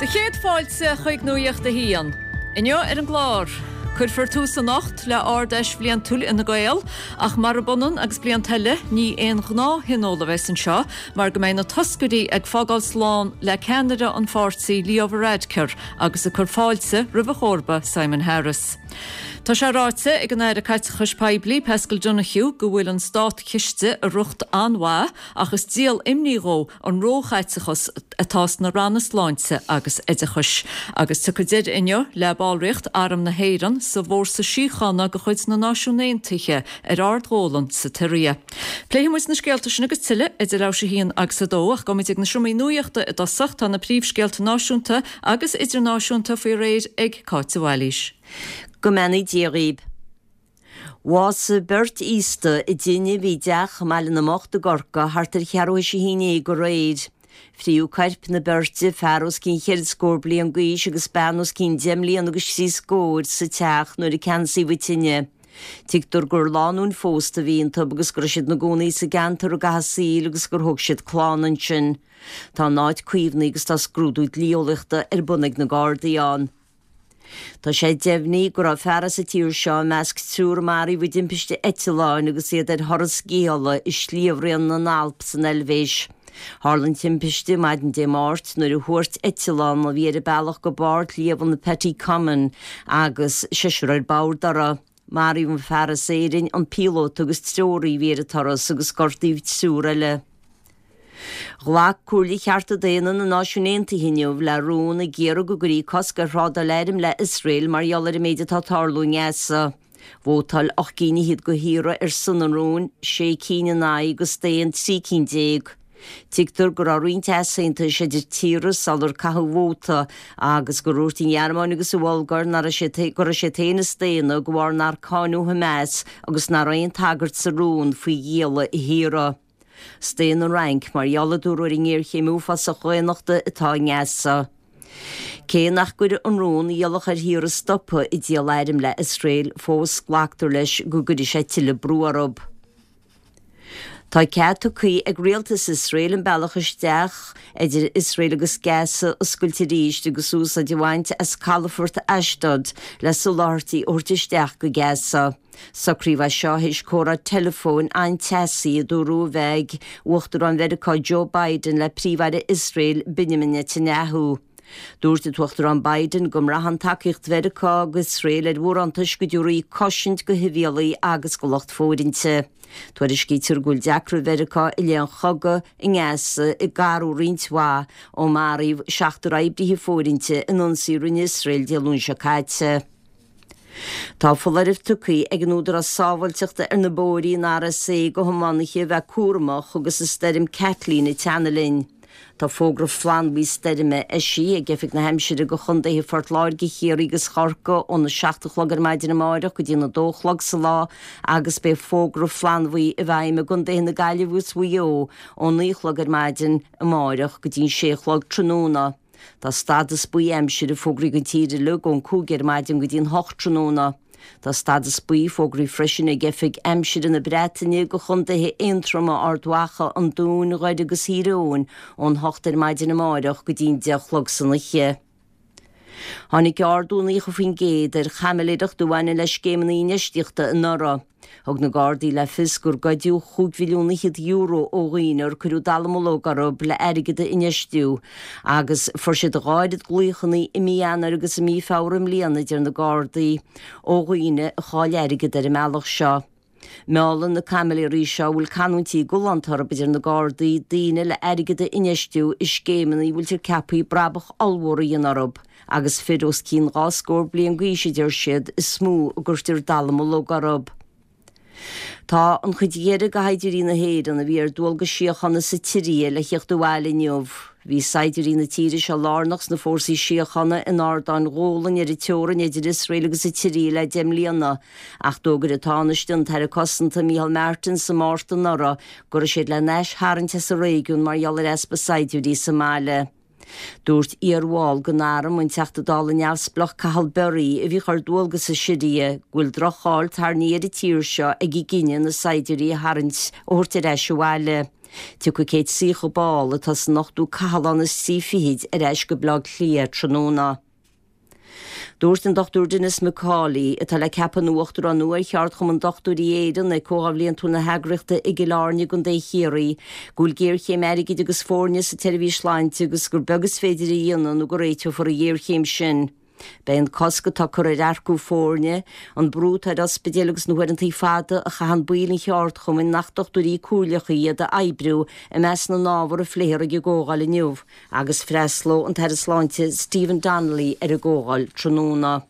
chéad fáilte chuig nuíocht a hían. Inniu an glár. Chud for tús a nacht le ádeis blian túl ina gael, ach mar a bonan agus blian teile ní éon gná hinóla bheits an seo, mar go mbeidh na toscaidí ag fágáil sláán le Canada an fórsaí Leo Varadkar agus a chur fáilte ribh chórba Simon Harris. Tá sé ráite ag an éire caiite chus peibli Pascal Donahue go bhfuil an stát ciste a rucht anhá agus díal imníró an róchaitechas atás na ranna sláinte agus idechus. Agus tu go did inniu le bálricht aram na héiran sa bhór sa síchanna go chuid na náisiúnéontaithe ar ardgólan sa Tíria. Pléimiid na scéalta sin agus tiile idir rá sé híon agus sa dóach go ag na siúmaí nuíochta i dasachta na príomhscéalta náisiúnta agus idirnáisiúnta faoi réir ag Cáite Wallis. Go mena díríb. Was bert ísta I dine bhídeach meile na mocht a gorca hartar chearú sé híine go réid. Friú carp na berti ferros cín cheir scórbli an gaiis agus banos cín demlíon agus sí scóir sa teach nuair I cansaí bhuitinne. Tigtar gur lánún fósta bhíonnta agus gur siad na gcónaí sa gantar a gasaí agus gur thug siad chlánan sin. Tá náid cuimhnaí agus tá scrúdúid líolachta bunig na Gardaíán. Tá sé defhnaí gur á fearras a tír seo measc trúr marí bhí dimpiste Etiláin agus iad ar thoras géala I slíomhraon na Alp san Elvéis. Harlan timpiste maidin dé mát nuair a thuairt Etiláin a bhí ar a bailach go bárt líomhan na Petty Common agus seisiúr ar bárdara. Marí bhn fearras éirin an pílót agus tróirí bhí ar a toras agus gortaíh trúr eile. Ghlach cúrlaí chearta déanana na náisiúnéontaithe inniu le rún a géar go gurí cosca ráda leirim le Israel mar eolar I méide tá tarlú ngeasa. Bhótal 8 cíní hiad go híra ar san an rún, 6 cíní naí go stéan 3 cín déag. Tigtar gur áín teasainta sé idir tíras salar cathu bhóta agus go rúirtín Jarmáin agus bhilgar gur a sé téana stéana go bhhar nar cáinú hameas agus nar aon tagart sa rún faoi ghéala I híra. Stéan an rank mar jaladúir ingéir chéimúfa sa chuinachta atá ngeasa. Cé nach gur an rún ialach ar hír a stoppa I dtí leirim le Israel fós ghlaachtar leis go gurí sé tiile brúarab. Tá ceatú chuí ag rialtas Israel an bailachas deach idir Israel agus Gaza oscailte ríist agus ús a dihhainte as Calafort Ashdod le soláirtaí ortaisteach go Gaza. Sacríomh seo his córa telefón ein tesaí a dúrú bheith uachtar an Vericá Joe Biden le príomhhaire Israel Benjamin Netanyahu. Dúirta tuachtar an Biden gom rahan takeíocht Vericá agus Israel ar bhór an tuis go dúirí cosint go hivíalaí agus go locht fódinte. Tuair is cítar gúil deacra Vericá I leon choga I ngeasa I garú rintmhá ó maríomh 7 aibrithe fódinte in ansíú in Israel dealún se caite. Tá fularibh tucaí ag an údar a sábhailteachta ar na bóirí nára sé go thománacha bheith cuaramach agus is steirim Kathleen I Teanalinn. Tá fógra flanbí steirime sí a gefik na heimsire go chundaí fort láir go chéir agus charca ó na 16 chlogar maidin máireach go dtíana 2 chlog sa lá agus be fógra flanbhí I bhaim a gundaí na gaiilehús bhuió ó 9 chlogar maidin máireach go dtíon 6 chlog tróna. Tá stadas buí heimsire fógraí go tíre le ón cúgar maidin go dtíon 8 tróna. Tá stadas buí fógraí freisin a gefik heimsire na Breataine go chundaithe intrama ardhacha an dún roiid agus híreón ón 8 maidin máireach go dtíon 10 chlog san liche. Hannig ardúnaí go fin géad ar chameléireach dúhaine leis céimnaí neisteachta in nora. Thug na Gardaí le fisgur gaidiú 5 milliún euro ó ghaoinar curú dalamológarab le airigide inistú agus for siad gáidid glúchannaí I míanar agus I mí fáram líana dear na Gardaí ó ghaoine a cháil airigide ar meallach seo. Meálan na cameléirí seo bhfuil canúntí golantar beidir na Gardaí daoine le airigide inistú is céimnaí bhfuil tir cepaí brabach almhóra in arab agus fidós cín gá scór blian gaiisidir siad is smú a gurtir dalamológarab. Tá an chudéire go haidirí na héireann a bhí ar dúil go siochanna sa Tíria le cheocht bhhaile neomh. Bhí saidirí na tíre se lárnachs na fórsaí siochanna in ardáin ghólan ar I teoran idir Israel agus sa Tíria le demlíanna ach dógur a tánaiste tar a cosanta Michael Martin sa Márta nora gur siad le neis háirnte sa réigiún mar ealar espa saidirí sa máile. Dúirt íarháil go náram an teachta dála neamsplach Cahalberry a bhí chuir dúilgus sa siria ghfuil drochail tar níiad I tír seo ag I gine na saidirí a harint óirtar éis bhhaile. Tu go céit sich o ball a tas nachtú cahalan is sífihid eis go blag lia tróna. Dúirt an Dr. Dennis McCauley a tal le ceapan nuachtar an nuair cheart chum an Dr. Éidan na cóhabhlíonn tú na heagrichta i gilárne gon dé chéirí, gúil géir chéimérigid agus fórne sa televís leinte agus gur begus féidir í dhéanaan go réiteo for a dhéir chéim sin. Bein cosca tá chur arcú fórne, an brút ar as bedélagus nuair an tí fada a chahan builin cheart chum in nachtochtúí cúlacha iad a aibrú a mes na náhar a phléir a ggógáil inniuh, agus fresló an terasláinte Stephen Donnelly ar a ggógáil tróna.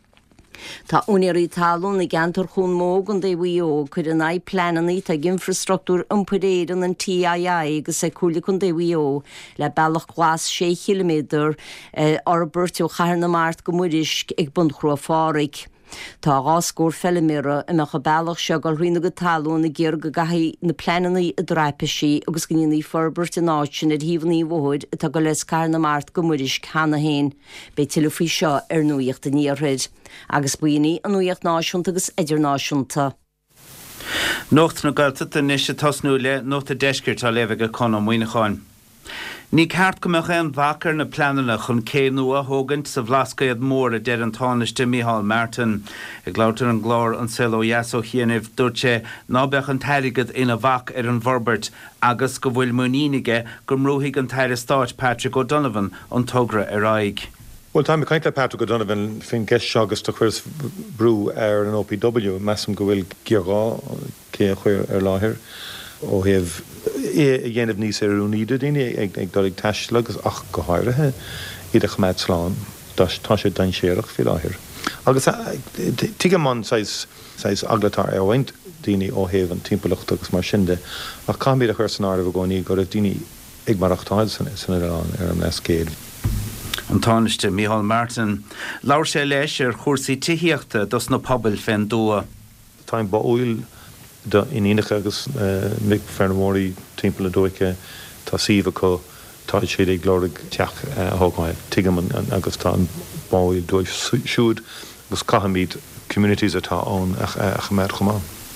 Tá unirí talún i gantar chun móg an DWO chuir an ai plananí ag infrastruktúr umparéan an TII agus cúla chun DWO le bailach glas 6 km arbirteo char na mart go muirisc ag bundchrú fáric. Tá gáscór fellimire a mecha bailach se gal riine go talún na ggéir go gaithí na plananí a dreipeisi agus gníí forbert in áitsin ar híomhnaí bhóid tá go les car na mart go muirisc chana héin, be tilfí seo ar nuíocht a níorrid. Agus buoine an nuíocht náisiúnta agus idirnáisiúnta. Nocht na galta a níos tasnúile nó a deiscirt a leh go con am muoineáin. Ní ceart go meach an bhacar na planana chun cé nua thógant sa bhlascaiad mór a deir an tánaiste Micheál Martin. Ag látar an glár an silo Iaso Chianamh dúirte ná beach an teirigad ina bhac ar an Forbert agus go bhfuil muínige go mrúthaigh an teir stáit Patrick O'Donovan an togra ar aig. Well, time kind of Patrick O'Donovan fin guest shogus to chwrs brew an OPW massam go bhfuil geará cé chuir ar láthir ó heh dhéanamh níos ar úníide daine ag dorig taiiste agus ach go háirithe iad a chmeid sláán tá sé dain séireach fi láthir. Agus tuige man sais aglatár ar bhaint daine ó heh an timpplacht agus mar sinnde ach cáimid a chuir san áirimh a gcóí go raibh daine ag mar achtáil san ar an lescéad. An tánaiste Micheál Martin. Lair sé leis ar chóirsaí tithiíochta dos na pobl féin dua. Táim ba óil in ínacha agus mic fearmóí timppla dóice tá síomh có tá siad ag glóraigh teach thógáil tuigeam agus tá an báil dóibh siúd agus caihamíd communities atá ón a chaméid chumá.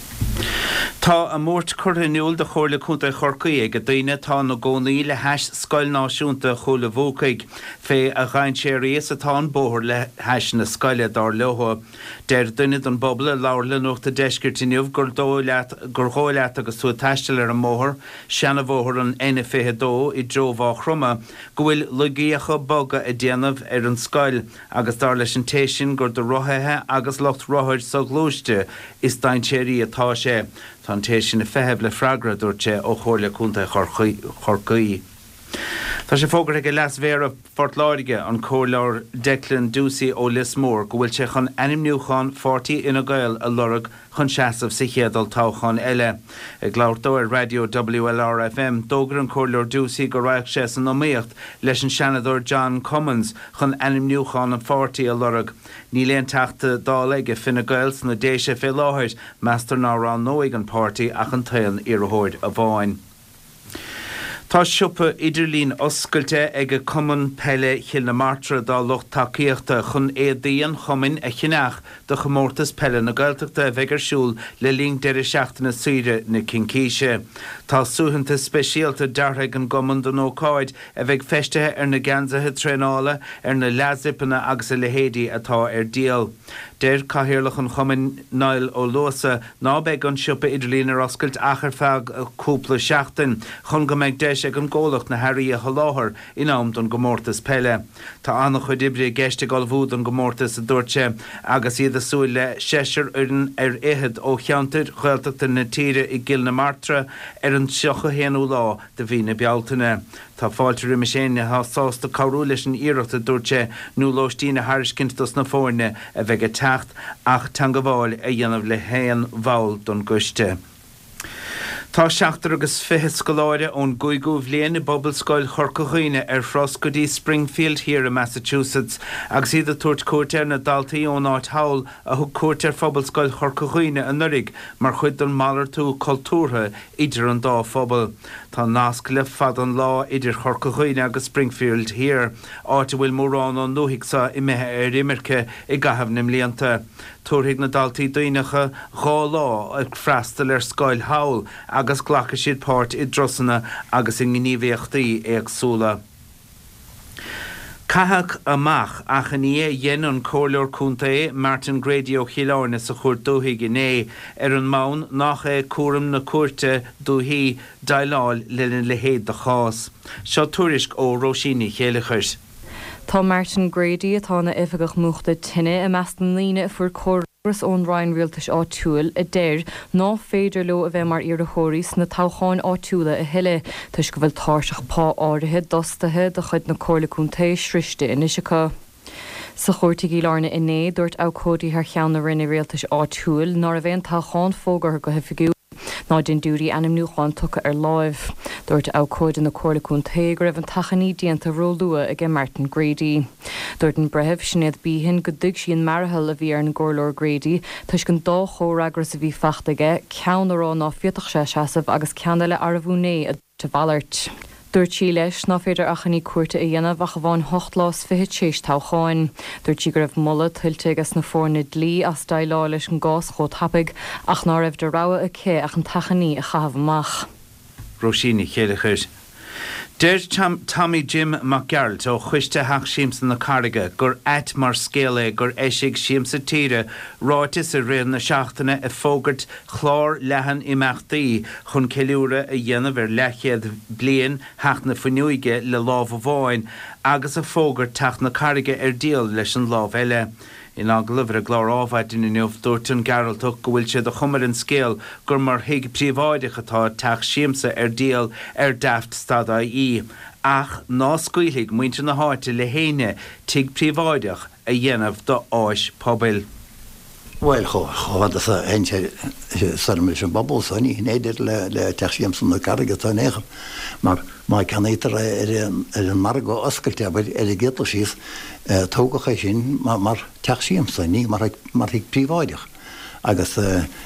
Tá a mórt chuirniúil de chóirla chunta chorcaí ag a daine tá na gcónaí le heis scoil náisiúnta chola bhócaig fé a ghain sé réas atá an bóthir le heis na scoile dar leotha. Deir duine an bobbla láirla nuachta deiscirtíniuh gur ghóileat agus tú taisteil ar an móthir, seanna bhóthir an N52 i drómhá chruma, go bhfuil lugaíocha boga a déanamh ar an scoil agus dar leis an téisisin gur do rothaithe agus locht rothaid sa glóiste is dain séirí atá sé. Tá téisisin na fehebh le freigra dúirte ó chóirla chunta chorcaí. Tá sé fógra go leas mhéar Fort Láirige an cóirleir Declan Dúsaí ó Lismór go bhfuil sé chun animniucháin 40 ina gail a lorug chun seasamh sa chéadal táchan eile. Ag láirtóir radio WLR-FM dógur an cóirleir Dúsaí go raibh sé san nóíocht leis an seanadóir John Cummins chun animniucháin an 40 a lorug. Ní léon teachta dálaige fina gails na déise fé láthir meastar ná rán nóig an pártaí ach an taon iarthóid a bháin. Tá siúpa idirlín oscailte ag a cumann peile Chill na Martra dá lucht takeíochta chun éadaíon chumann a chineach do chomórtas peile na Gaeltachta a bheitgarsúil le líon deir seachtainna suire na Cincíise. Tá súhananta speisialta dearthaigh an gomann don ócáid a bheith feistethe ar na ganzathe tréála ar na leadzipanna agus a lehéadí atá ar díal. Deir caihirirlach an chumann Niall ó Luasa ná beidh an siúpa idirlín ar oscailt achar feadh cúpla seachtain chun go mbeidh deis ag an ggólacht na hairí a choláthir in am don gomórtas peile. Tá annach chuid ibre geiste galbhúd an gomórtas a dúirte agus iad a súil le séisiir ar ihead ó cheantar Gaeltachta na tíre i Gill na Martra ar an seocha héanú lá de bhí na bealtaine. Tá fáilte ri séine há sásta cabhrú leis an iireachta dúirte nó lóistína hairiscintas na fórne a bheith a techt ach tan go bháil a dhéanamh le héan bháil don guiste. Tá 7 agus 20 scoláire ón Guigú bhliain i Bobbal-scoil Chorcachuine ar Froscodí Springfield here in Massachusetts agus iad a tuairt cuairtear na daltaí ón áit hawl a thug cuairtear Bobbal-scoil Chorcachuine a nurig mar chuid an malar tú cultúrtha idir an dá phobal. Tá nasc le fad an lá idir Chorcachuine agus Springfield here áit a bhfuil mórrán an nuhiigh sa imethe ar imirce i gahabh nim líanta. Tuairthaigh na daltaí daoineacha dhá lá ag freastal ar Scoil Hawl agus agus ghlacha siad páirt I drosanna agus in gníomhíochtaí agsúla. Cathach amach ach an dhéanann cóirleoir cúnta Martin Grady ó Chiallairne sa chuir dúthaí gné an mán nach cuaram na cuairte dúthaí daileáil le héad de chás. Seo tuairisc ó Róisíní Chéalachais. Tá Martin Grady atá na ifigach muachta tinine I meastan líne fuair córas ón Ryan rialtas áitiúil I déir ná féidir leo a bheith mar ar a chóirís na táchaáin áitiúla a hiile tuis go bhfuil táiseach pá áirithe dostathe de chuid na cóirla cúnta sriste inisecha. Sa chóirtaí Lárna inné dúirt ácódaí ar cheann na rinne rialtas áitiúil nar a bheith táchaáin fógar go hifigiú ná den dúrí anam nuáin tucha ar láimh. Dúirt ácóid na cóirla cúnta go raibh an tachaní díanta róúa ag Martin Grady. Dúirt an brethebh sinnéad bíhin go dtuig síon marthal a bhí ar an gcóirleoir Grady tuis gon dá chóragus a bhí fachtaige ceann ará ná fiotach sé seasamh agus ceanna le arbhúné a te bhallart. Dúirt sí leis ná féidir achaní cuairta a dhéanamh a bháin 8 lás 26 táchaáin. Dúirt sí go raibh mulla tuilte agus na fórna dlí as daileáil leis an gás chó tapig ach ná raibh de ráha a cé ach an tachaní a chahabhamach. Róisíní Chéalachais. Deir Tommy Jim McGarrett ó chuiste heach siamsa na carige gur mar scéala gur éisiigh siamsa tíre ráitis a réir na seachtainna a fógart chlár lehan imeachtaí chun ceiliúra a dhéanamh ar leichéad bliain heach na funiuige le lámh bháin agus a fógart teach na carige ar díal leis an lámh eile. In aglah a glár ábhaid in inniuh dúirtan Geraltach go bhfuil siad a chumar an scéal gur mar hiig príomháideach atá teach siamsa ar díal ar daft stada í. Ach ná scuiligh muinte na háite le héine tig príomháideach a dhéanamh do áis pobail. Well, chohad a eintje sarmil sin bobbel san í néidir le teach siamsa na carige tá nécha. Maar kan éidir ar an marga oscailte ar a géta síos tógacha sin mar teach siamsa ní mar hiag príomháideach. Agus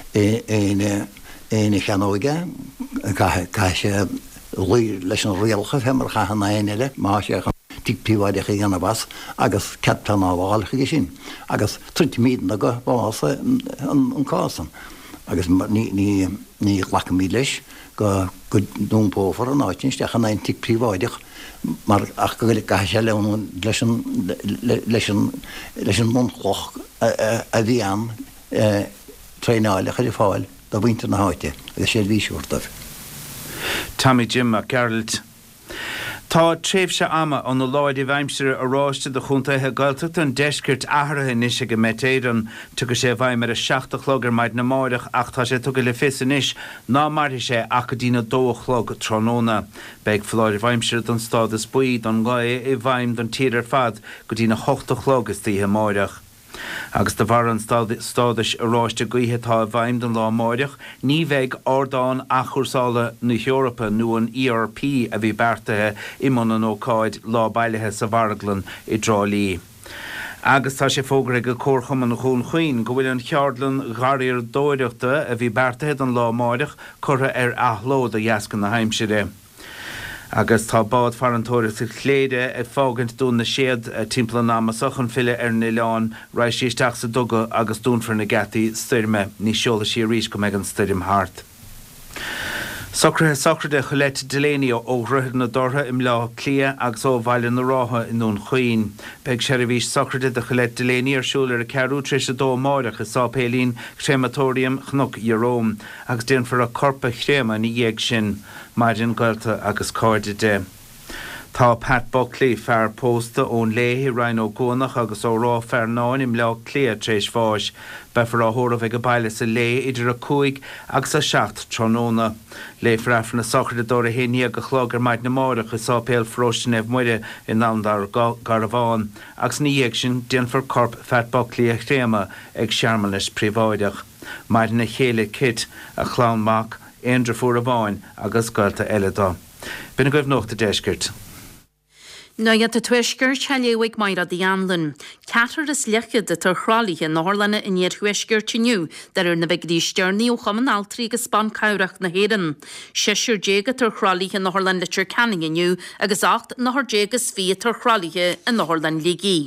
éine cheanóige cai sé luir leis an rialcha femar chachan na éile má sé tig príomháideach i ghanabas agus cetan ábháilcha sin. Agus 30 míad na go bhása an cásan. Agus ní ghlacha mí leis go dúnpófar an áitin steach an tig príomháideach mar ach go gaith sé leis an mundchloch a bhí an tréáileach ar fáil do bhainte na háite agus sé bhíisiúirtah. Tommy Jim McGarrett. Tá tréimhse ama an láid I bhaimsere a ráiste de chuntathe gailteach an deiscirt ahrathe níos go metéiran tugur sé bhaim ar a 7 chlógar maid na máireach ach tá sé tugur le fisanis ná martha sé ach go dtína 2 chlóg tróna. Beag fláir bhaimsere don stádas buí don gáid I bhaim don tíar fad go dtína 8 chlógus títhe máireach. Agus de bhar an stádais a ráiste gaothe tá bhaim don lá máireach, ní bheith ordáin achúrsála na Eorpa nó an ERP a bhí beartathe I mna an ócáid lá bailethe sa bharaglan I drálí. Agus tá sé fógra go córcham an chun chuoin go bhfuil an cheardlan garíir dóireachta a bhí beartathe an lá máireach curtha ar athlód a dheascan na haimsire. Agus tá bád farantóir sa chléide a fágant dún na séad timpla náma sochan fille ar Nileán ráis síisteach sa duga agus dúnfar na gataí styrme ní seola sí rís go meid an styrm hart. Socrde cholet Delaney ó ruthad na dortha im lá clia agus ó bhaile na rátha inún chuoin. Beag sé a bhís socrde de cholet Delaney ar siúlar a cearú tris a dó máireach is sápélín crematórium chnoc I Róm agus déan for a corpa chréma ní dhéag sin maidin gailta agus cóide de. Tá Pat Buckley fear pósta ón léhi Ryan O'Gonach agus ó rá fear náin im lá clia tréis fáis befar á thóra bheith go baile sa lé idir a 5 agus a 7 tróna. Lé freafar na socrde dó a héní go chlógar maid na máireach is sápéil frosin muide in nándar garabháin agus ní dhéag sin déanfar corp Pat Buckley a chréma ag searman leis príomháideach. Maid na chéile kit a chlánmach éandra fuair a bháin agus gailta eile dá. Bina goibh nócht a deiscirt. Na iad a tuisgur cheléigh mair a dhéanlan. Ceatar is lechad a tar chrálaithe na Harlanna in iad tuisgur tiniu dar ar na bheagdí stearnaí ó chaman altrií agus span cabhracht na héan. Seisiúr déga tar chrálaithe na Harlan litir canning iniu agus 8 na Harjégas fí tar chrálaithe in na Harlan ligí.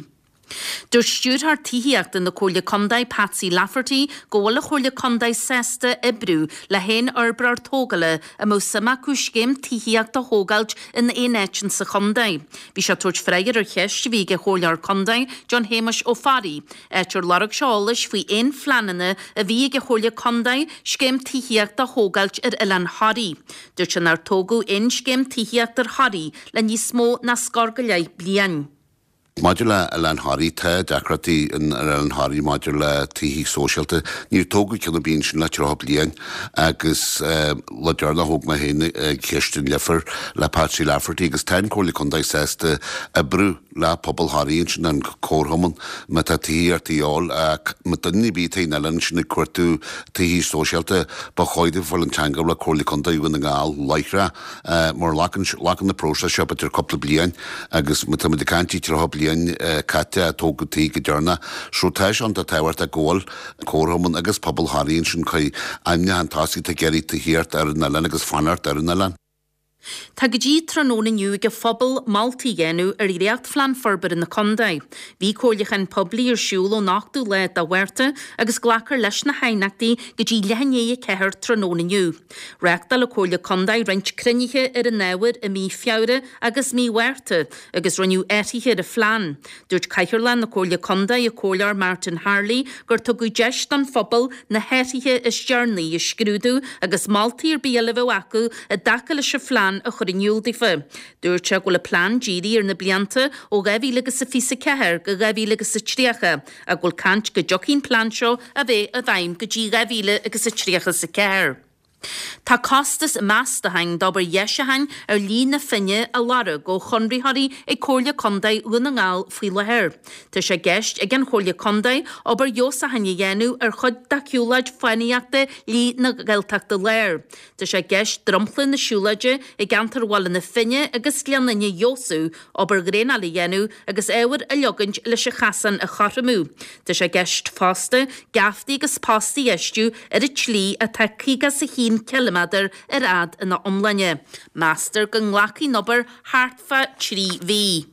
Dúir stúrthar tííocht in na cóla condaid Patsy Lafferty ggóla chóla condaid sesta ibrú le hen arbrar tógala a mó sama cúscéim tííocht a hógailt in na énéitin sa condaid. Bhí se tuairt freigar ar cheist bhí go chólar condaid John Hamish O'Farry. Éitir larag seálas faoi éon flanana a bhí go chóla condaid scéim tííocht a hógailt ar Ilan Harry. Dúirt sin ar tógu in scéim tííocht ar Harry le níos mó na scargaile blian. Modula Alan Harry te decrati in Alan Harry modula tihi socialte ni togu kina bin sin la trop lien agus la jarna hog ma hen Kirsten Leffer la Patsy Lafferty agus 10 cóla condaid sesta a brú la pobl Harry sin an córhamon met a tihi ar tiol ac met dunni bit ein Alan sin cuartu tihi socialte ba choide volantanga la cóla condaid win ngal laikra more lacken the process shop at a couple of blien agus met the canti trop Kate a tógatí go dearna, srútáis an de táhairt a ggóil córhamon agus pobl Harríonn sin chu aimne an tasí te geirí te hiart ar an Alan agus fanart ar an Alan. Tá go dtí tróna nniu go phobal Maltaí dhéanú ar réacht flan forbar in na condaid. Bhí cóirlachan poblí ar siúl ó nachú le a bhuirta agus ghlachar leis na hainachtaí go dtí lehanné ceithir tróna nniu. Reachtal le cóirla condaid rint crunithe ar an náhar a mí fiabhra agus mí bhuirta agus runniu éitithe a flan. Dúirt caiithirlan na cóirla condaid a cóilear Martin Harley gur tugu deist an phobal na héitithe is dearnaí i scrúdú agus Maltaí ar bíalah acu a daca leis a flan a chur inúldifa. Dúirt se go le plán díri ar na blianta ó gabhílagus sa fisa ceair go gabhílagus sa tríacha a ghfuil cant go jocín plán seo a bheith a bhaim go dtí gabhíle agus sa tríacha sa ceair. Tá costas meas de hain d'obair dhéisehain ar lí na finne a lara go chunrithirí ag cóirla condaid luna ngáil faoi lethir. Tá sé gceist ag an chóirla condaid obair jos a haine dhéanú ar chud daciúlaid faineachta lí na gailteachta léir. Tá sé gceist dromfla na siúlaide ag antar bhla na finne agus leannaine Josú obair grénala dhéanú agus éhar a leogant leis a chasan a charamú. Tá sé gceist fásta gaftaí agus pástaí eistú ar a tlí a taicígas sa hín kilometr ar ad in na omlanne. Master go nglaci nobar hartfa 3V.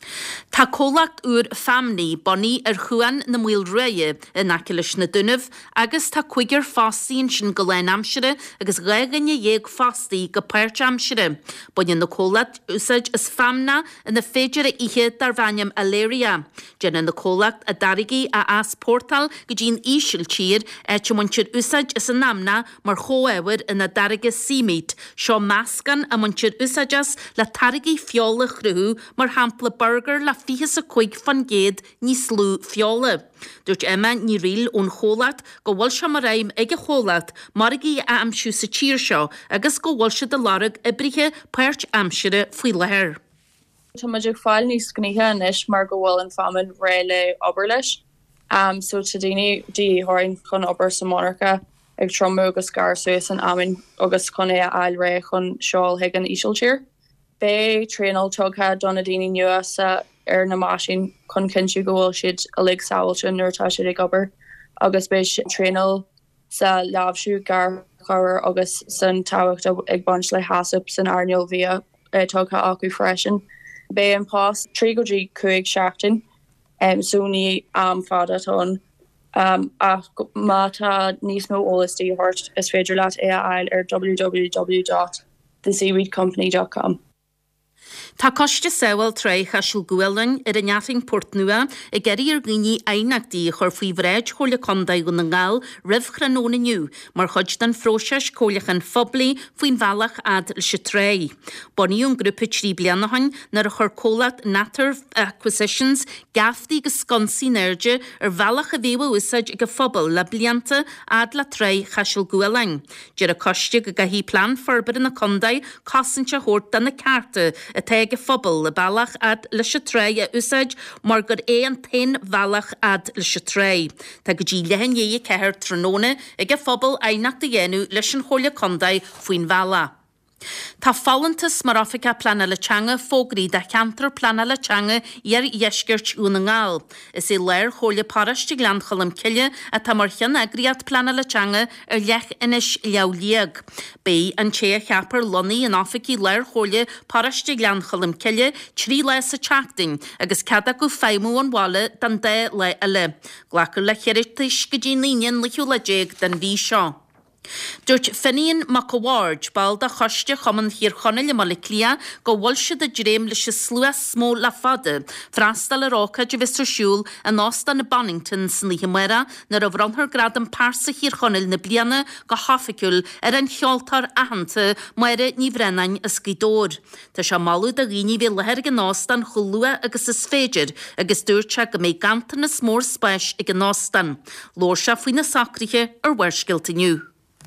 Tá cólacht úr famní boní ar chuan na mhuiil réie in acilis na dunah agus tá cuigar fásaín sin go lein amsire agus réganne dhéag fástaí go páirt amsire. Buine na cólacht úsáid is famna in na féidir a ihe dar bhainam aléria. Déanna na cólacht a darigi a as portal go dín ísil tír éte muintir úsáid is an namna mar chóéhar in na darige símít. Seo mascan a muintir úsáidas le tarigi fiola chrú mar hampla burger la fihas a chuig fan géad ní slú fiola. Dúirt Emma ní riil ón chólacht go bhfuil se mar raim ag a chólacht margaí a amsú sa tír seo agus go bhfuil se de larag i brithe páirt amsire faoi lethir. Tá muidir fáil níos gníthe inis mar go bhfuil an famin réile obair leis. So tá daoine dí háin chun obair sa Monarcha ag tromú agus gar suas an amin agus chun é ail ré chun seáil ag an ísiltír. Bé tréanal tugtha donna daoine nua sa ar na máisín chun cinsiú go bhfuil siad a lig sáilte nuairtá siad ag obair agus bé tréanal sa leabhsú gar chur agus san táhacht ag bans le hasap san airneol bhí tugtha acu freisin. Bé an pás 3 go 5 seachtain so ní fada tón ach mátá níos mó ólastíí hort is féidir leat é ail ar www.theseaweedcompany.com. Tá coiste saoil tre chaisiil gúilein ar a neafing Port Nua a geirí ar gníní einachtaí chur faoi bhréid chóla condaid go na ngáil rih chranóna nniu, mar chuid den fróseis cólachan foblaí faoin bhealach ad se tré. Boníún grúpa trí blianahain nar a chur cólacht Natter Acquisitions gaftaí go sconsaí neirde ar bhealach a bhéha úsáid go fphobal le blianta ad le tré chaisiil gúilein. Dear a coiste go gahí plán forbar na condaid cosintse hort den na carta a teige phobal le bhealach ad le se tré a úsáid mar gur é an 10 bhealach ad le se tré. Tá go dtí lehan é ceithir tróna ag go phobal einachta dhéanú leis an chóla condaid faoin bheala. Tá fálantas mar Africa plana letanga fógraí de cheantar plana letanga ar iesgurt úna ngáil. Is é leir chola parastí glanchalam ciile a tamarchan agriad plana letanga lech inis leauliag. Bé an ché cheapar lonaí an Africa leir chola parastí glanchalam ciile trí le sa teachting agus cada go féimú an wala dan de le eile. Glachar le cheirirtis go dtí líon le hiúlaéig den bhí seo. Dúirt Finian Macaward bal da choiste chaman hir chonneil mal lia go bhilse de dréim leis slúas smó la fada, frastal a ráca de vistarsúl a nástan na Bonington san Líhamara na a bhranthar grad an pársa hir chonneil na bliana go haficul an cheoltar ahananta maire ní bhrenain a scrídór. Tá se malú da ghíní bhé leher gan nástan chulua agus is féidir agus dúirte go méid gantar na smór spéis ag an nástan. Lór se faoin na sacrithe ar bhairskiltiniu.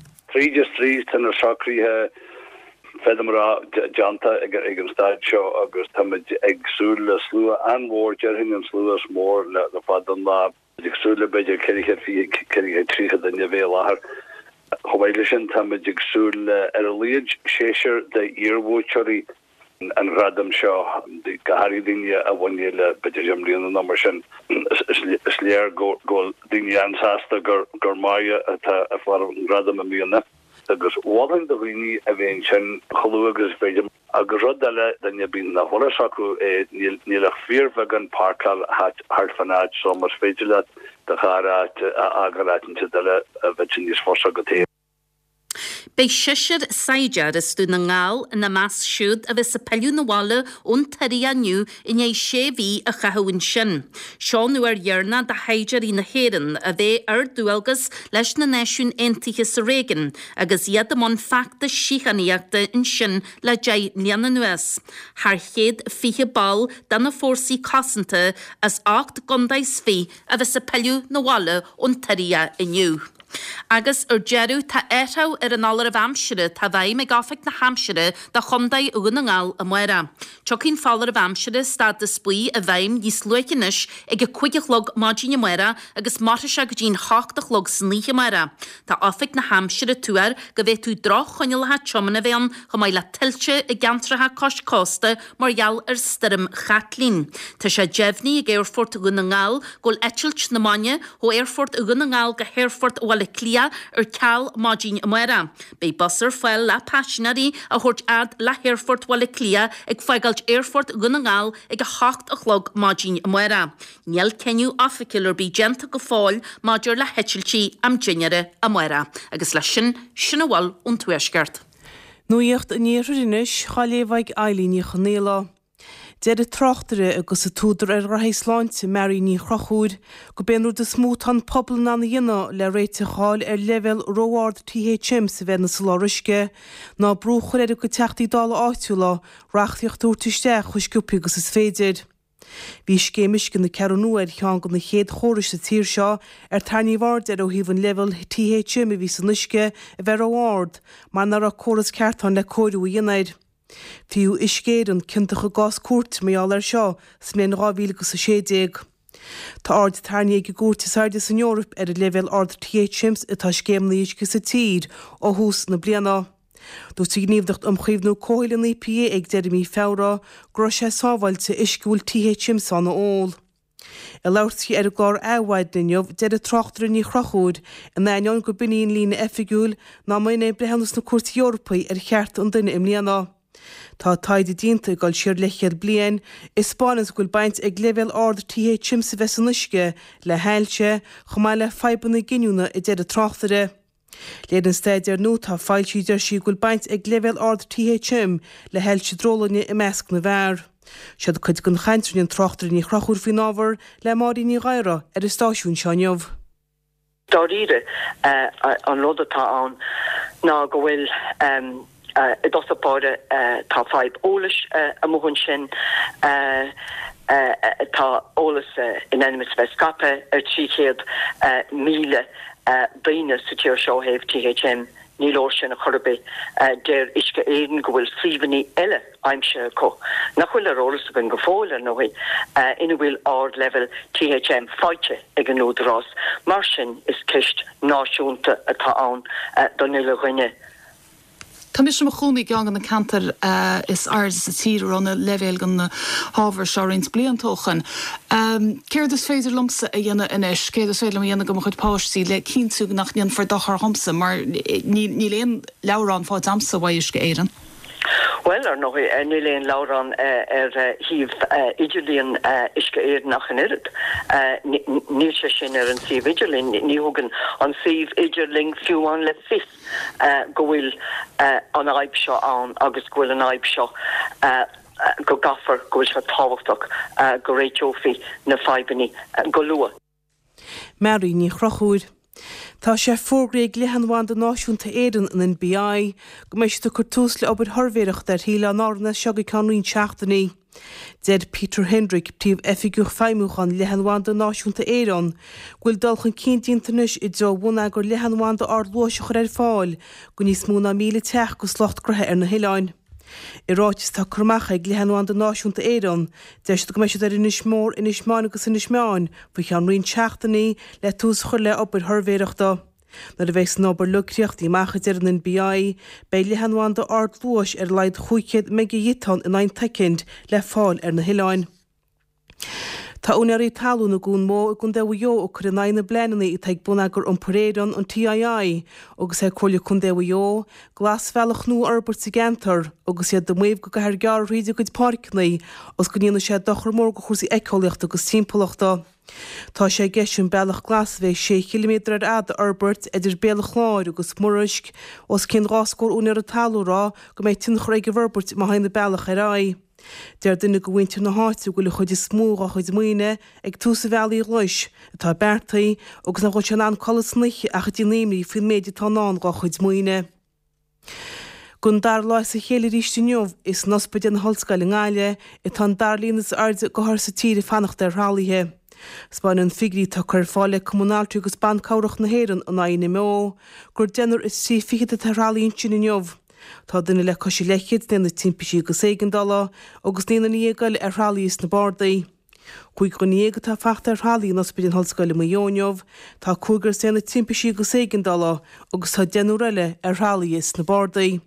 Three tan a sacrithe fedamara janta ag an stad seo agus tamid agsúl le slúa an mór dearhin an slúas mór le fadan lá agsúl le beidir ceiriche trícha den bhé láthar. Chobaile sin tamid agsúl ar a líad séisiir de íorhúteoirí an radam seo de gaharí daine a bhaine le beidir jamlíon an number sin is léir go daine ansásta gur maia atá a far an radam a míonna. Agus bháin do bhíní a bhéon sin choú agus beidir agus rud eile daine bín na thola sacú nílach fíormh an pácal hart fanáid so mar féidir le de charát agaráitinse deile a bheit sin níos forsa go téir. Bei siir saidir is dú na ngáil na más siúd a bheits a peú na bhála ón tarí aniu in é sé bhí a chahain sin. Seán nu ar dhearna de haidir í na héan a bheith ar dúalgas leis na neisiún entiche sa régan agus iad am facta síchaníachta in sin le dé líana nuas. Haar chéad fiche ball dan na fórsaí cosanta as 8 gondais fí a bheits a peú na bhála ón tarí aniu. Agus jeú tá étá ar an álar a bhamsere tá bhaim me gafic na hamsere da chumdaid ugan ngáil a muire. Tucinn fálar a bhamsere stad de spuí a bhaim níos luicinis ag cuiigelog mágin muire agus marta se go dín háachtalog sníe muire. Tá áfic na hamsere túar go bheith tú droch chuine le chomna bhéan go mai le tiltte i gantrathe cos costa margheall ar stim chatlín. Tá sé jefhní ag Airfort ugan ngáil ggóil etilt na maine ó Airfort ugan ngáil go Airfort le clia ar ceall mágin muire. Bei basar foiil le passionary a thuirt ad le Airfort le clia ag feigalt Airfort gunna ngáil ag a 8 mágin muire. Níl ceniu Africail bí genta go fáil máidir le hetiltí am dinneire a muire. Agus lei sin bhil ón tuaisceart. Nuíocht a níiris chaléhhaig eilíní chonéla. Dead a trochtere agus a túdar ar rahéisláinte Mary ní chrochúd, go benú de smútan pobl na dhéna le réite cháil ar level Roward THM sa bheitna sa láriske, ná brúchar go teachtaí dála áitiúla reachtaíocht úrtisteach chuisciúpi agus is féidir. Bhí scéimiis gan na ceanú ar chean go na chéad chóris sa tír seo ar tarníhhard ar ó híhann level THM a bhí san nuisce a bheit Roward, mar nar a choras ceartán le cóirú dhéanaid. Fiú iscéad an cintacha gás cuat méall ar seo smén 2016. Tá ard tarní go gúirta saide san Eorp ar a level ard THMs atá scéimnaíos go sa tír ó hús na bliana. Dú tí gníomhdacht chuomhnú cóilean PA ag Jeremy Fowra gro sé sábhailte isciúil THM sanna ól. I leirtí ar glár áhaid linneomh de a trochtar ní chrochúd a naon go buíon lína effigiúil ná maine brehannas na cuairtaí Eorpaí ar cheart an duine im líana. Tá taide dínta gáil siar lechar blian, is Spáinas gúil baint ag level ard THM sa bheits an nuisce le heilte chumá le febanna giniúna i dead a trochtare. Léad an staid ar nó tá fáiltíidir sí gúil baint ag level ard THM le heilte drólanne i measc na bhar. Siad chuid gon chaintrin an trochtar ní chrachúr fi nábhar le máí ní ghaire ar is stáisiún seaneomh. Dáíre an rudatá an ná go bhfuil I dosapáre tá 5 ólas a mhan sin tá ólas inanimus vescape ar 300,000 bíine sa tíir seo héh THM ní lór sin a chorbe déir isce éan go bhfuil síhaní eile aimse có. Nach bhfuil arolalas a gan go fáil nóí ina bhfuil ard level THM fáite ag an nódrás. Mar sin is ceist náisiúnta atá ann don nuile ghine. Tá mis sem chonig gan na cantar is air sa tír an levéil gan na háver seins bliantóchan. Céir is féidir lomsa a dhéanana inis, céir is féile dhéanana go chuid páistí le cínsú nach níon for dachar homsa, mar ní léon lerán fá amsa bhais go éan. Well, nog Nileen Lauran hief Igelien iske eer nach een erid. Nieltje sin een sief Igelin, hogen an sief Igeling few an le vis goil an aibsho aan, agus goil an aibsho go gaffer, goil se táwachtok, go réitjofi na faibeni go lua. Mary ní chrochúd. Tá sé fórgréig lehanháin de náisiúnta éan in an BI, go mééis do chuús le obair thormhéireacht ar híle an ána seaga canúin seachtaí. Dead Peter Hendrick tíobh efiguch feimúchan lehanháin de náisiúnta éan, ghfuil dulchan cíntaíontanis I dó bhna gur lehanháin de ardlóiseach ar fáil, go níos múna míle teach go slocht gruthe ar na hiileáin. I ráitis tá chumach ag lehanháin de náisiúnta éan, deis go méisi ar inis mór inis máin agus inis meáin, fa chean rion seachtaí le tús chuir le obair thormhéireachta. Na a bheits nóbar lucríochtaí machchad ar an BI, bei lehanháin de ardlóis ar leid chuicéad mega dhítán in ein tecind le fáil ar na hiileáin. Tá únarí talú na gún mó gon dehuió ó chur naine blenanaí I teag bunagur an parédan an TII, agus chola chun dehuió, glasfelach nó arbert sa gentar, agus do muomh go ar gear riidir go parcnaí, os go níana sé dochar mór go chusaí eicolaíocht agus timpachta. Tá sé geisiún bealach glasbheith 6 km ar ad arbert idir bealach láir agus murisc, os cin ráscór únar a talú rá go méid tin chréige verbert má haine bealach ar ai. Deir duine go bhainte na háitú go le chuid is smó a chuid muoine ag túsa bhealaí leis, atá bertaí agus na chuid an colas niche a chutí néimí fin méidir tá ná go chuid muoine. Gun dar leis a chéile rístineomh is nospaid an holscail in gáile I tá darlínas airde go thir sa tíre fannacht ar rálíthe. Spáin an figrí tá chur fáile communáltú agus bancáireach na héan an aine mó, gur denar is sí fichiad a rálíonn sin inneomh. Tá duine le cosí leichiid déna timppisí go $6 agus níana níagail ar rálíos na bardaí. Cuig go níagad tá fecht ar rálíí nas bid an holscoile Majóneomh, tá cúgur déna timppisí go $6 agus tá denú eile ar rálíos na bardaí.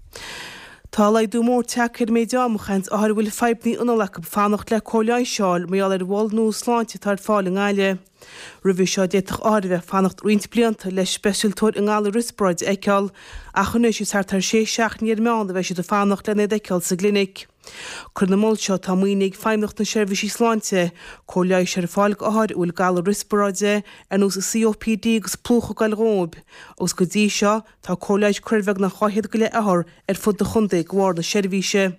Tá leidú mór teachir méid amachchaint a bhfuil feibní unalacha fannacht le choláid seáil mé ar bháil nó sláinte tar fáil in gáile. Rubhí seo déach áirbheith fannacht roint blianta leis speisialtóir in gála Risbroid eiceáil a chunéisiú tar 6 seachníar meán a bheith siad a fannacht lena eiceáil sa glinic. Chur na móil seo tá muoinnig feimnacht na seirbhísí sláinte, choláid sé fáil áir bhfuil gála Risbroide ar nó sa COPD agus plúcha gáil róib, agus go dtí seo tá choláid chuirmheith na choichead go le ahar ar fud de chundaigh gháir na seirbhíse.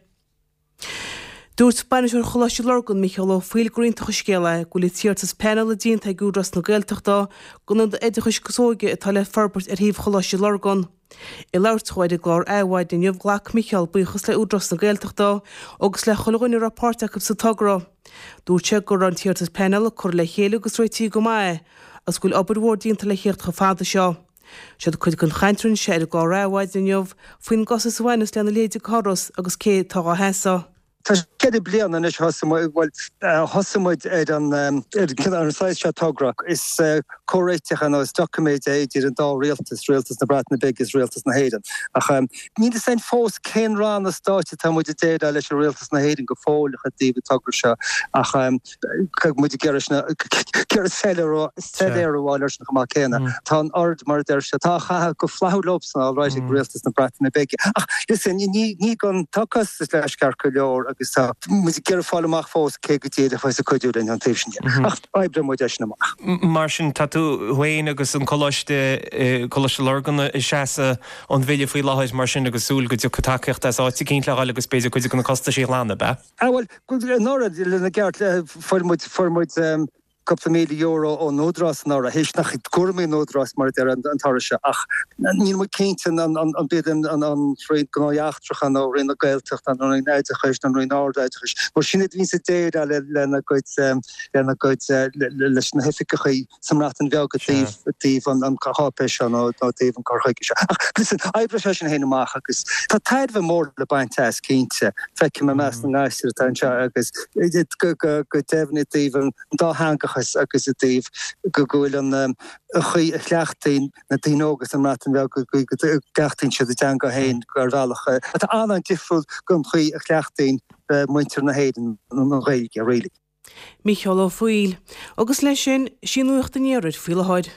Dúirt Spanish choláiste lorgan Michael ó fuil gríntacha scéile go le tíirtas penal a dínta gúras na gailteachta gon an éidirchas gosóige atá le ferbert ar híomh choláiste lorgan. I leirtháide glár éhhaid in jobh ghlach Michael buchas le údras na gailteachta agus le cholaghine rapáirteach sa tagra. Dúirt sé gur an tíirtas penal chur le chéile agus roití go mai, as gúil obairhór dínta le chéart go fáda seo. Siad chuid gon chaintrin sé ar glár éhhaid in jobh faoin gosas bhhainas lena léidir choras agus cé tá a heasa. Tá céad blian an is hosamid an sáis se tágra is choréiteach an os documéid éidir an dá réaltas na Bratna Big is réaltas na héan. Ach ní is ein fós cén rán na státe tá muid déad leis réaltas na héan go fálacha díomh tágra se ach muid ceir séidir bháil leis na má céna. Tá an ard mar d se tá chatha go fláúlópsan á ráis réaltas na Bratna Big. Ach ní gon tuchas is leis cear go leor agus tá muid ceir fálamach fós cé go tíad a chuis a chuidú in an taobh ach ebre muid eis na amach. Mar sin tatú huain agus an choláiste lorgan is seasa an bhile faoi láthid mar sin agus súil go dtí takeíocht as áití cinn leáil agus béidir chuide gona costa sí lána be? Bhfuil nóra lena gceart formuid couple €1 ó nódras ná a héis nach cuairmí nódras mar ar an tarise ach ní mu céintin an bid an réid gnáheachtrach an á rinne gailteach an roin éidechas an roin áideachas. Mar sinad vín sa déir lena goid leis na heficachaí samrat an bhegatíh an chaápéis an á daobh an carchaige se. Ach listen, ebre se sin héna amach agus tá taid bheith mór le baintes céinte feici me meas na náisir tan se agus go definitíh an dá hangach seachas agus a daobh go gohfuil an chuí a chleachtain na daógus an matan bheith go gachtain siad a dean go héin gur bhealacha. Tá an difriúil gom chuí a chleachtain muintir na héidir an réige a rélig. Michael ó Fuil, agus leis sin nuachta níorid fuileáid.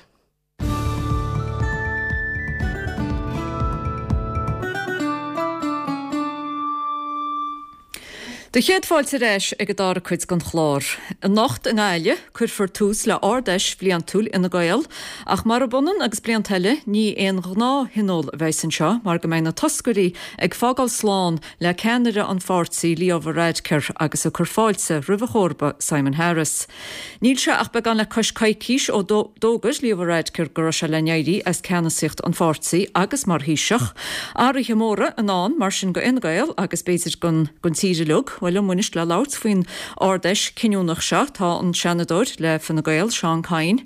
De chéadfáilte réis ag dára chuid gan chlár. An nacht an eile chur for tús le ádeis blian túl ina gail, ach mar a bonan agus blian teile ní éon gná hinol bheisan seo, mar go na toscurí ag fágáil sláán le ceanire an fártsaí líomh réidcir agus a churfáilte rubh chórba Simon Harris. Níl se ach be gan le cos caicíis ó dógus líomh réidcir go se leneirí as ceanasicht an fártsaí agus mar híiseach. Áirithe móra an án mar sin go ingail agus béidir gon tíirilug, bhfuil munis le lát faoin ádeis cinúnach se tá an seanadóir le fanna gail Seán Cain.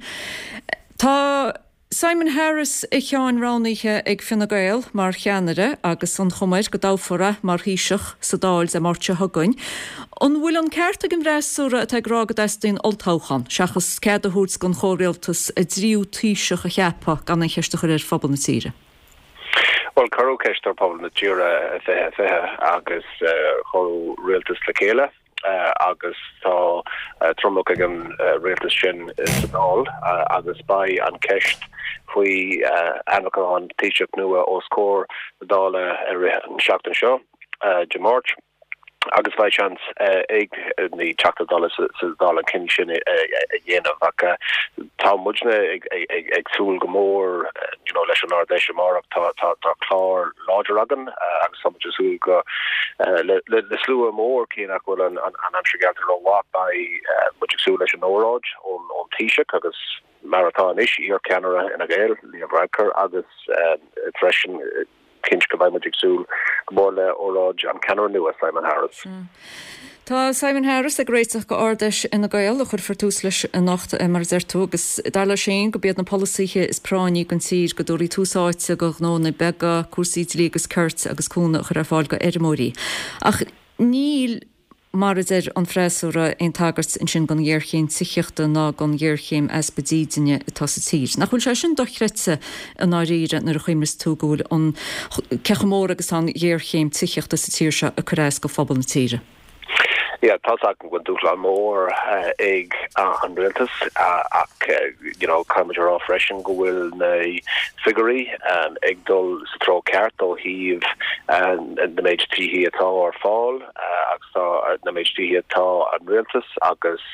Tá Simon Harris i cheáin ránaiche ag fanna gail mar cheanare agus an chomaid go dáfora mar híiseach sa dáil a marte thugain. An bhfuil an ceart ag an bhreisúra a agrá go deistín oltáchan, seachas cead a hús gon chóréaltas a dríú tíiseach a cheappa gan an cheiste chuir fphobal na tíre. Well, Carol Kester Paul Natura agus chorú realtas le chéile agus tá tromloch an realtas sin sanál agus by an ceist faoi anachán tíiseach nua ó scór dála an seachtain seo de March. Agus bhaid chans ag ní teachta dála sa dála cin sin dhéanamh ach tá muidne ag súil go mór leis an ádeis amárach tá chlár láidir agan agus samid súil go le slua mór cíanach bhfuil an amsegealtar ó bhá ba muid súil leis an óráid ón tíiseach agus marathon is ar ceanara ina gael líomh réidcir agus freisin cinch go bhaid muid súil mór le óráid an ceanara nua Simon Harris. Tá Simon Harris a gréiteach go ádeis ina gail a chur fortús leis a nacht mar zertú agus dála sé go bead na policythe is práinní gon tír go dúirí túsáite go nó na bega cuasíd lígus curt agus cúna chur a fáil go ermóí. Ach níl mar an freisúra ein tagart in sin gon dhéirchéim tiíochtta ná gon dhéirchéim as bedíine tá sa tír. Nach chuil se sin dochretse an áíre nar a chuimris túgóil an cechamór agus an dhéirchéim tiíochtta sa tíir se a choréis go fphobal na tíre. Yeah, tá go dúla mór ag an realtas ach caiimiidir á freisin go bhfuil na figurí ag dul sa tró ceart ó híomh na méid tríhí atá ar fáil agus tá na méid tríhí atá an realtas agus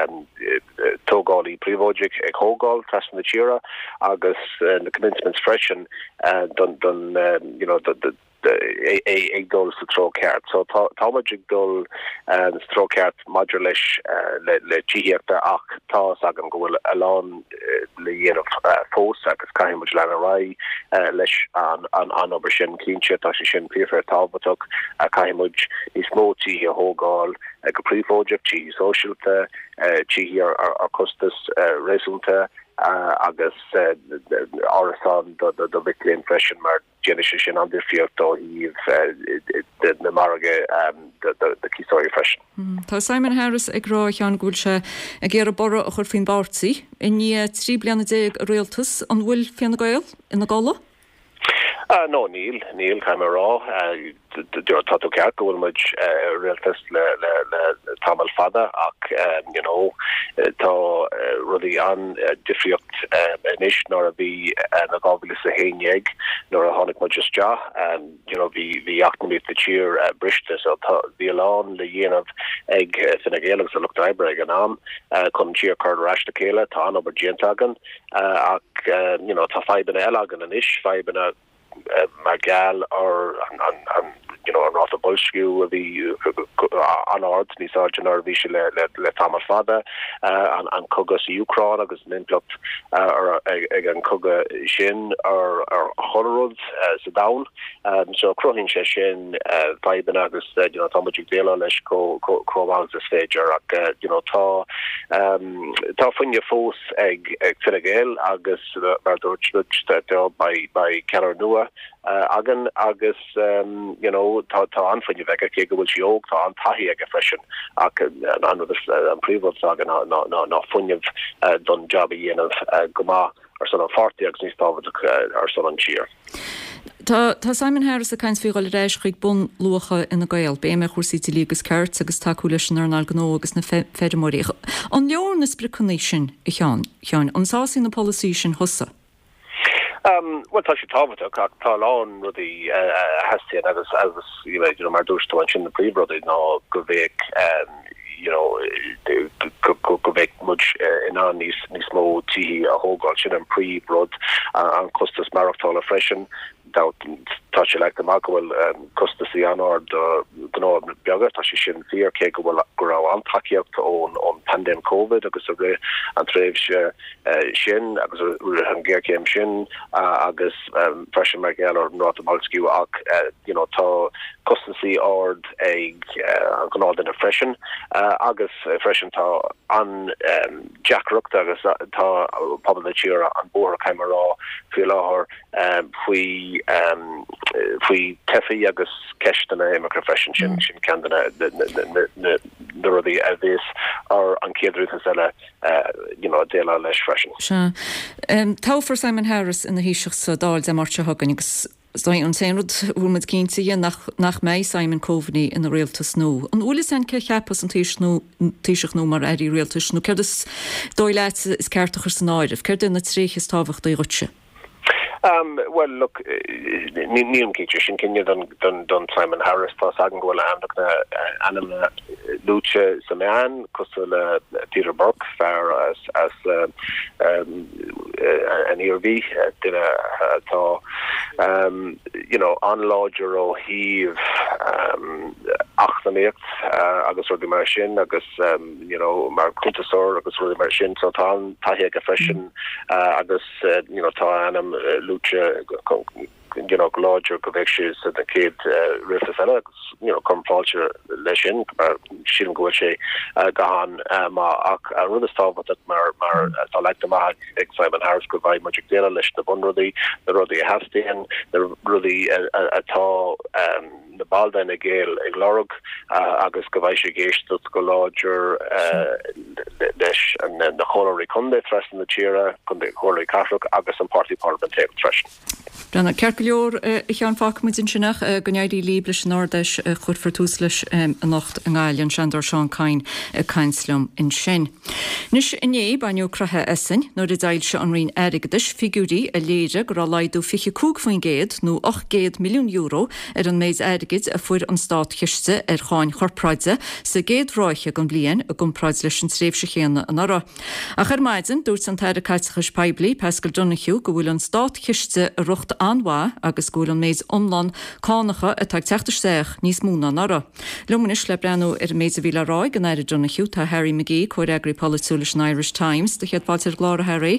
tógáilí príomhóideach ag thógáil tresna na tíra agus na commencements freisin don ag dul sa tró ceart. So táid ag dul tró ceart maidir leis le tííochtta ach tá agan go bhfuil eán le dhéanamh fós agus caiimiid lena ra leis an obair sin clínse tá sé sin príomhar tábhaach a caiimiid níos mó tíí a thógáil go príomhóideach tíí sóisialta tíí ar costas réúnta agus árasán do bhiclíon freisin mar Genesis sin an difriocht ó híomh na marige de císáir freisin. Tá Simon Harris ag rá chean gúil se a ggéar a borra a chur fin bartsaí i ní trí blianana déag a réaltas an bhfuil fianna gail ina gála? No, Neil came rá dúir tatú ceart go bhfuil muid réaltas le tamil fada ach tá rudí an difriocht inis nar a bhí na gábhfuil sa héineag nar a tháinig muid just deach bhí 8 minút de tír briste so bhí lán le dhéanamh ag finna géalagus a lucht ebre ag an am chun tír chuir reiste céile tá an obair déantagan ach tá feibanna eile agan an isis feibanna mar gal or an Rotha Bolscu a bhí an ard ní sáinar bhí se le tamar fada an cogus Ucrán agus an implocht ag an coga sin ar choród sa daun so crohin se sin baiban agus táidir déile leis croáil a féidir ach tá funne fós ag finagéil agus mar dúirt bei cear nua tíre agan agus tá anfuinine bheith ché go bhfuil siog tá an taí ag freisin ach an príomh agan ná funineh don job a dhéanamh gomá ar son an fartaí agus níos tábhad ar son an tír. Tá Simon Harris a caiins fiáil rééis chuig bun lucha ina gail, bé me chuirsí lígus ceart agus taú leis an arnal gó agus na féidirmóí. An leor na spriconéisisin i cheán, an sásí na policy sin hosa. Well, tá sé tábhaach ach tá lán rudí heíon agus mar dúirtá an sin na príomhrudí ná go bhéh go bheith much in an níos mó tíí a hógáil sin an príomhrud an costas marachtála freisin tá sé le amhfuil costas í anard gná beaga tá sé sin fíor cé go bhfuil go rá antaíocht ón pandéim COVID agus a ré an tréimh sin agus an ggéircéim sin agus freisin mar geall ar nó amálsciú ach tá costaí ard ag an gnád in a freisin agus freisin tá an Jackrucht agus tá pobl na tíir an bór caiimar rá fi láthir faoi tefií agus ceistena imachra freisin sin ceanna na rudí a bhés ar an céadrútas eile déile leis freisin. Táfar Simon Harris ina híiseach sa dáil de marte hagan agus an téanrad bhfuid cinntaí nach méid Simon Coveney ina réaltas nó. An úlas an ce cheappas an tíiseach nó mar airí réaltas nó ceir dóileit is ceirtachar san áirih, ceir duna tríchas tábhacht í rutse. Well, look, níl cíte sin cinne don Simon Harris tá agan gohfuil amach na anam na lúte sa meán cosú le Peter Burke fear as an ERV duine tá anláidir ó híomh achnaíocht agus ruí mar sin agus mar chuntasóir agus ruí mar sin so tá taithe go freisin agus tá anam lúte láidir go bheith siús a céad rialta fella agus chumpáilte leis sin sin gohfuil sé gahan ach a rud istábhat mar tá le amach ag Simon Harris go bhaid muidir déile leis na bunrudí na rudí a heastíon na rudí atá na balda na géal ag lorug agus go bhaid sé géistú go láidir leis na chóirí chundé freisin na tíre chundé chóirí Catholic agus an Party Parliamentéir freisin. Brenna ceart go leor i cheann fácmid in sinach gonéirí líb leis nádeis chud fortús leis a nacht an gáileann Seandar Seán Cain Cainslumm in sin. Nus inné bainú cruthe esin nó i dail se an rion aigeis figurí a léire gur leidú fiche cúg faoin géad nó 800 milliún euro ar an méid airgid a fuair an stát chiiste ar cháin chorpraide sa géad ráiche gon blian a gompraid leis an tréimh se chéanna an ara. A chuir maidin dúirt an teire caiitechas Peibli Pascal Donahue go bhfuil an stát chiiste a rucht anhá agus gúil an méid omlan cánacha a tag teachtarsteach níos múna nara. Lumanis le brenn ar méid a bhíle ráig gan éidir Donahue tá Harry McGee chuir agri polúlis na Irish Times de chead báil ar gláir Harry.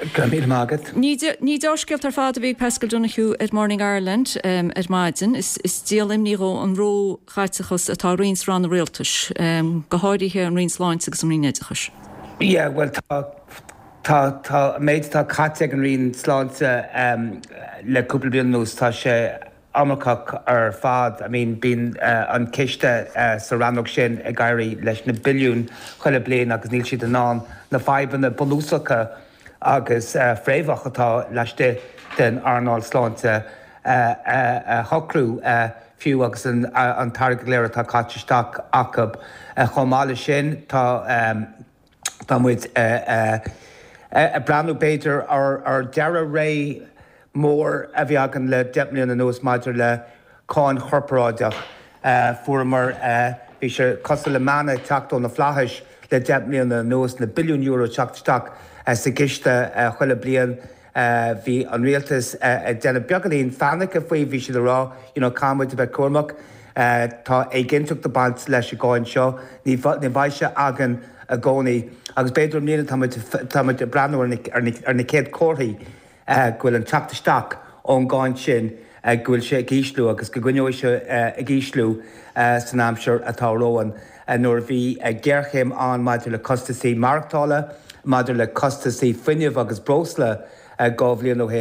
Ní dásceilt ar fád a bhíh Pascal Donahue at Morning Ireland ar maidin is díalim níró an ró chaitechas atá rins ran réaltas go háirithe an rins láin agus an rinéidechas. Yeah, well tá méid tá caite an rion sláinte leúpla blion nús tá sé amachach ar fád bín an ciiste sa rannog sin a gaiirí leis na billiún chuile blian agus níl siad an na faibanna bonúsacha agus fréimhachatá leis den Arnáil sláinte thocrú fiú agus an targa léir tá caiteisteach acab chomála sin tá muid a brandú béidir ar deara ré mór a bhí agan le 10 milliún an nuas maidir le cáin chorparáideach fuair bhí sé costa le mana teachtó na flathais le 10 milliún an nuas na billiún euro teachtaach sa giste chuile blian bhí an rialtas déna beganín fannacha faoi bhí sé le rá cámuid a bheith cuamach tá é ginteach de bant leis a gáin seo ní bhaise agan a gcónaí agus beidir mlíana táid breanú ar na céad cóthaí ghfuil an teachtasteach ón gáin sin ghfuil sé gíslú agus go gcuineo se a gíslú san amseir atá róin nuair bhí ggéirchéim an maidir le costaí marachtála, maidir le costaí fuinneamh agus brosla gábhlíon ó hin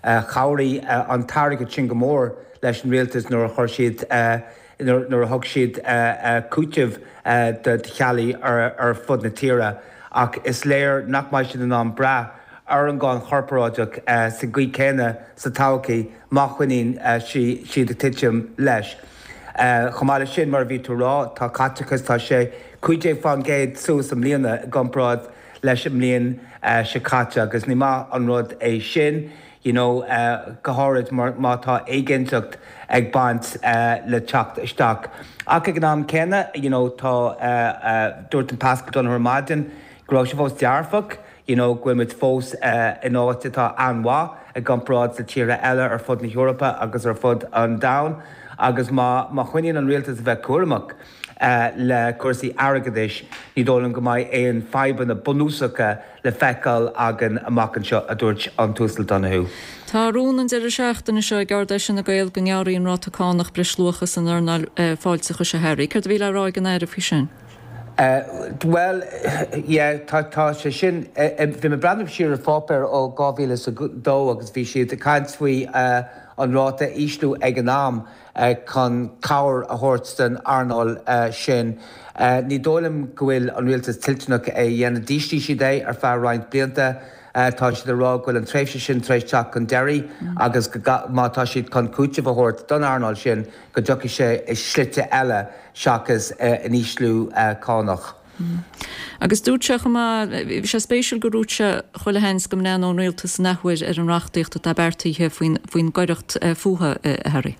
chairí an targa Chingamór leis an rialtas nuair a chuir siad nuair a thug siad cúteamh de chealaí ar fud na tíre ach is léir nach mai siad an bra ar an gáin chorparáideach sa gcuí céine sa táchaí má chuinín siad a tiiteam leis. Chomáile sin mar bhí tú rá tá catechas tá sé chuidé fan géad suas am líana gomrád leis am líon se caite agus ní má an rud é sin goháid mátá éigenteacht ag baint le teacht isteach. Ach ag ná céine tá dúirt an Pascal don Harmadin grá se fós dearfach, gcuimiid fós in áitetá anhá ag gomrád sa tíre eile ar fud na Eorpa agus ar fud an da, agus má chuineann an rialtas a bheith cuaramach le cuasaí agadis ní dólann go mbeidh éon feiban na bunúsacha le feiceáil agan amachchan seo a dúirt an tústal Donahue. Tá rúnan de seachtainna seo gardé sin na gail go ngearíon rátáánach breslúchas an arna fáiltecha se heirí, chuir bhí le rá gan éidir fi sin. Well, tá sé sin bhí me brandm siar a fápéir ó 2002 agus bhí siad a caiintfuoi an ráta íslú ag an nám chun cabhar a thuirtstan Arnold sin. Ní dólam go bhfuil an rialtas tiltnach dhéanana dístí siad é ar fear roinnt blianta, tá siad a rá gohfuil an tréimhse sin tréisteach chun deirí agus mátá siad chun cúteamh a thuirt don Arnold sin go dtiocfaidh sé is slite eile seachas in íslú cánach. Agus dúteach bhí sé spéisiúil go rúte chuile hens go mná an rialtas nachhuiir ar an reachtaíocht a bertaíthe faoin gaiireacht fuatha Harry.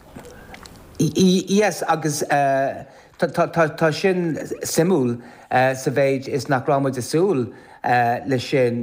Yes, agus tá sin simúl sa bhéid is nach rámuid asúl le sin,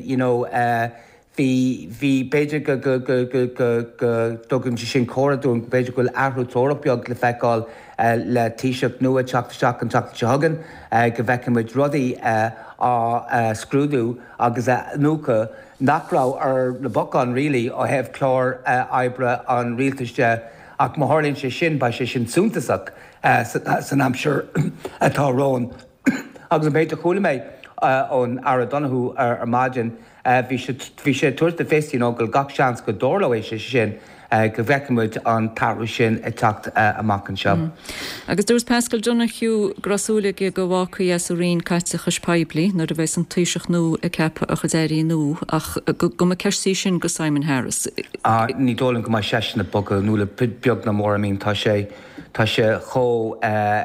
hí beidir go dogann sin choradún, beidir goil ahrútóra beag le feiceáil le tíiseach nua teachtasteach an teachta hagan go bhheicimiid rudaí á scrúdú agus nucha nachrá ar na bocán rilí ó hebh chlár ebre an rialtaiste ach má tharlíonn sé sin ba sé sin súntaach san amsir atá rón. Agus an beidir chuala méid ón Ara Donahue ar maidin, bhí sé tuairta féistí go gach seans go dóirla sé sin go bhheicimiid an tarú sin i teacht amachchan seo. Agus dúirs Pascal Donahue grasúla go bhhacaí as rion caiite chus peblií nar a bheits an tuiseach nó a cepa a chudéirí nó ach go a ceirsaí sin go Simon Harris. Ní dólann go mai sesin na boga núla beag na mór tá sé cho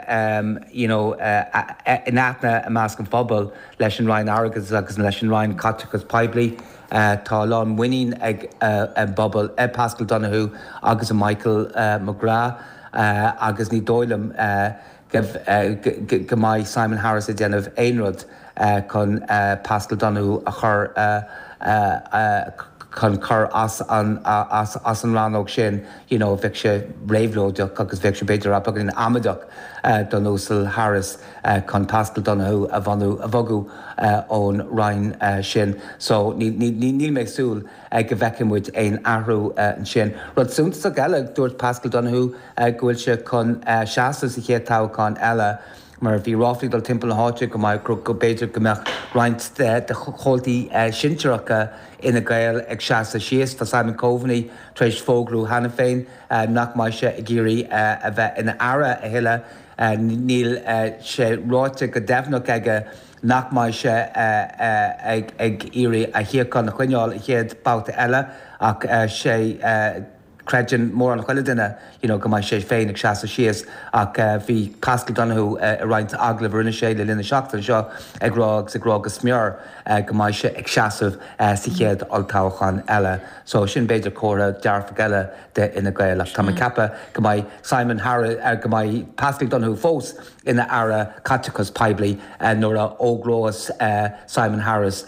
inátna a meas an fphobal leis an Ryan Aragus agus leis an Ryan Catchas peblií. Tá lán winning ag bobbal Pascal Donahue agus a Michael McGrath agus ní dóilem go mai Simon Harris a déanamh éonrad chun Pascal Donahue a chun chur as an ranóg sin, bheith sé réhlóideach agus bheith sé beidir a in amadeach don úsal Harris chun Pascal Donahue a bhagu ón Ryan sin. So níl méid súil go bhheicimiid éon ahrú an sin. Rud súnta eile dúirt Pascal Donahue gohfuil se chun seaasta sa chétáchán eile mar bhí ráflídal timppla háte go mai go beidir gombeach roinnt de chomhaltaí sintearacha ina gael ag seaasta síos tá Simon Coveney tréis fógrú hena féin nach mai se i ggéirí a bheith ina ara a hiile níl sé ráite go defhnach aige nach mai se ag irí a hiíán na chuineáil i chéad báta eile ach sé creidin mór an chuile duine go mai sé féin ag seaasta síos ach bhí Pascal Donahue a roinnt aglah rinne sé le lína seachtain seo ag rág sa grág go smíor go mai se ag seaamh sa chéad altáchan eile. So sin beidir córa dearfa eile de ina gaile. Tá cappa go mai Simon Harris go mai Pascal Donahue fós ina ara Catchas peblií nuair a óglós Simon Harris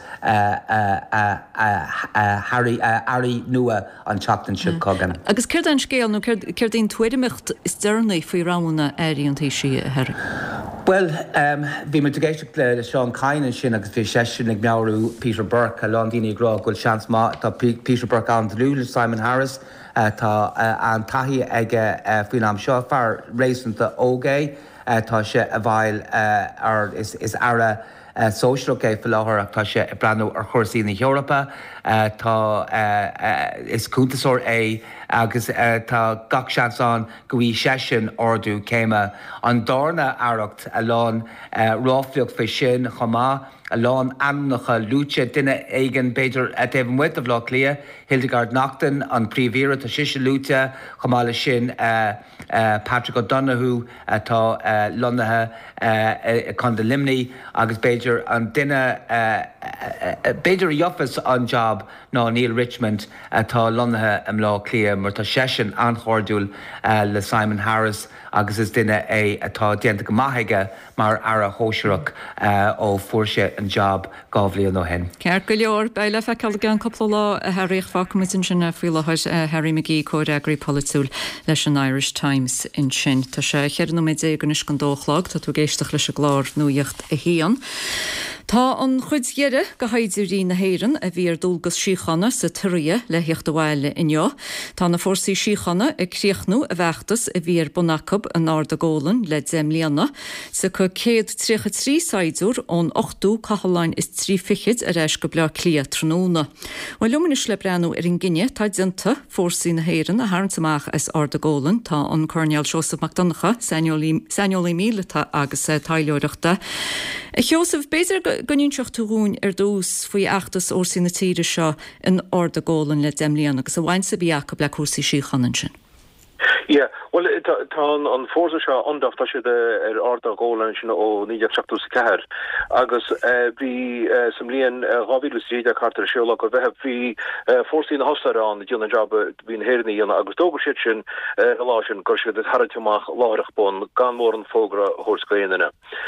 Harry nua an teachtain siú cogan. Agus céir an scéal nó céir daon tuaidimecht is dearnaí faoi rána éiríontaí si heir. Well, bhí me géiste le Seán Cainan sin agus bhí sé sin ag meabhrú Peter Burke a Londíine grá goil seans má tá Peter Burke an dlúil Simon Harris tá an taithí ag faoin am seo fear rééisanta ógé tá sé a bhail is ara social é fi láthir ach tá sé breanú ar chósaí na Eorpa tá is cúntasóir é agus tá gach seanán go bhí sesin ordú céime an dána aireacht a lán ráfleocht fé sin chomá a lán annacha lúte duine éigen beidir a déh muit a bhlá lia Hildegard Nachtan an príomhíra tá siise lúte chomála sin Patrick O'Donoghue tá lonathe chun de limní agus beidir an duine beidir iofas an job ná Neil Richmond tá lonathe am lá lia mar tá sesin an chóirúil le Simon Harris agus is duine é atá déanta go maithaige mar ara hóisireach ó fuairse an job gábhlíon nó hen. Ceir go leor beile feiceil gan coppla lá a Harryich Facumitin sin fuileáis Harry McGee cóir agraí polúil leis an Irish Times in sin. Tá sé chear nó méid éganis go dóchlag tá tú géisteach leis a glár nuíocht a hían. Tá an chuidgéire go haidirí na héireann a bhí ar dulgus síchanna sa turia le hiocht do bhile inneo. Tá na fórsaí síchanna ag críochnú a bheachtas a bhí ar Bonacab an Ard Gólan le Zemlianna sa chu 133 saidúr ón 8ú cahalláin is 3 fichiid a reis go bla clia tróna. Bhil luminis le breanú ar an Gine tá dinta fórsaí na héireann a haintach as Ard Gólan tá an Corneal Joseph McDonagha Samuel Míleta agus taileoireachta. Joseph, beidir ganúnseach túún ar dús faoi achtas ó sin na tíre seo in Ard Gólan le Zemlianna agus a bhain sa bíach le cuasaí síchanan sin. Yeah, well, tá an fórsa seo andacht tá siad ar Ard Gólan sin ó 1974 agus bhí sam líon rábhílas réide cartar seola go bheith bhí fórsaí na hostar an dúna job bhín héirna dhéana agus dógur siad sin lá sin gur siad tharaiteach láireach bon gan mór an fógra thurscéanana.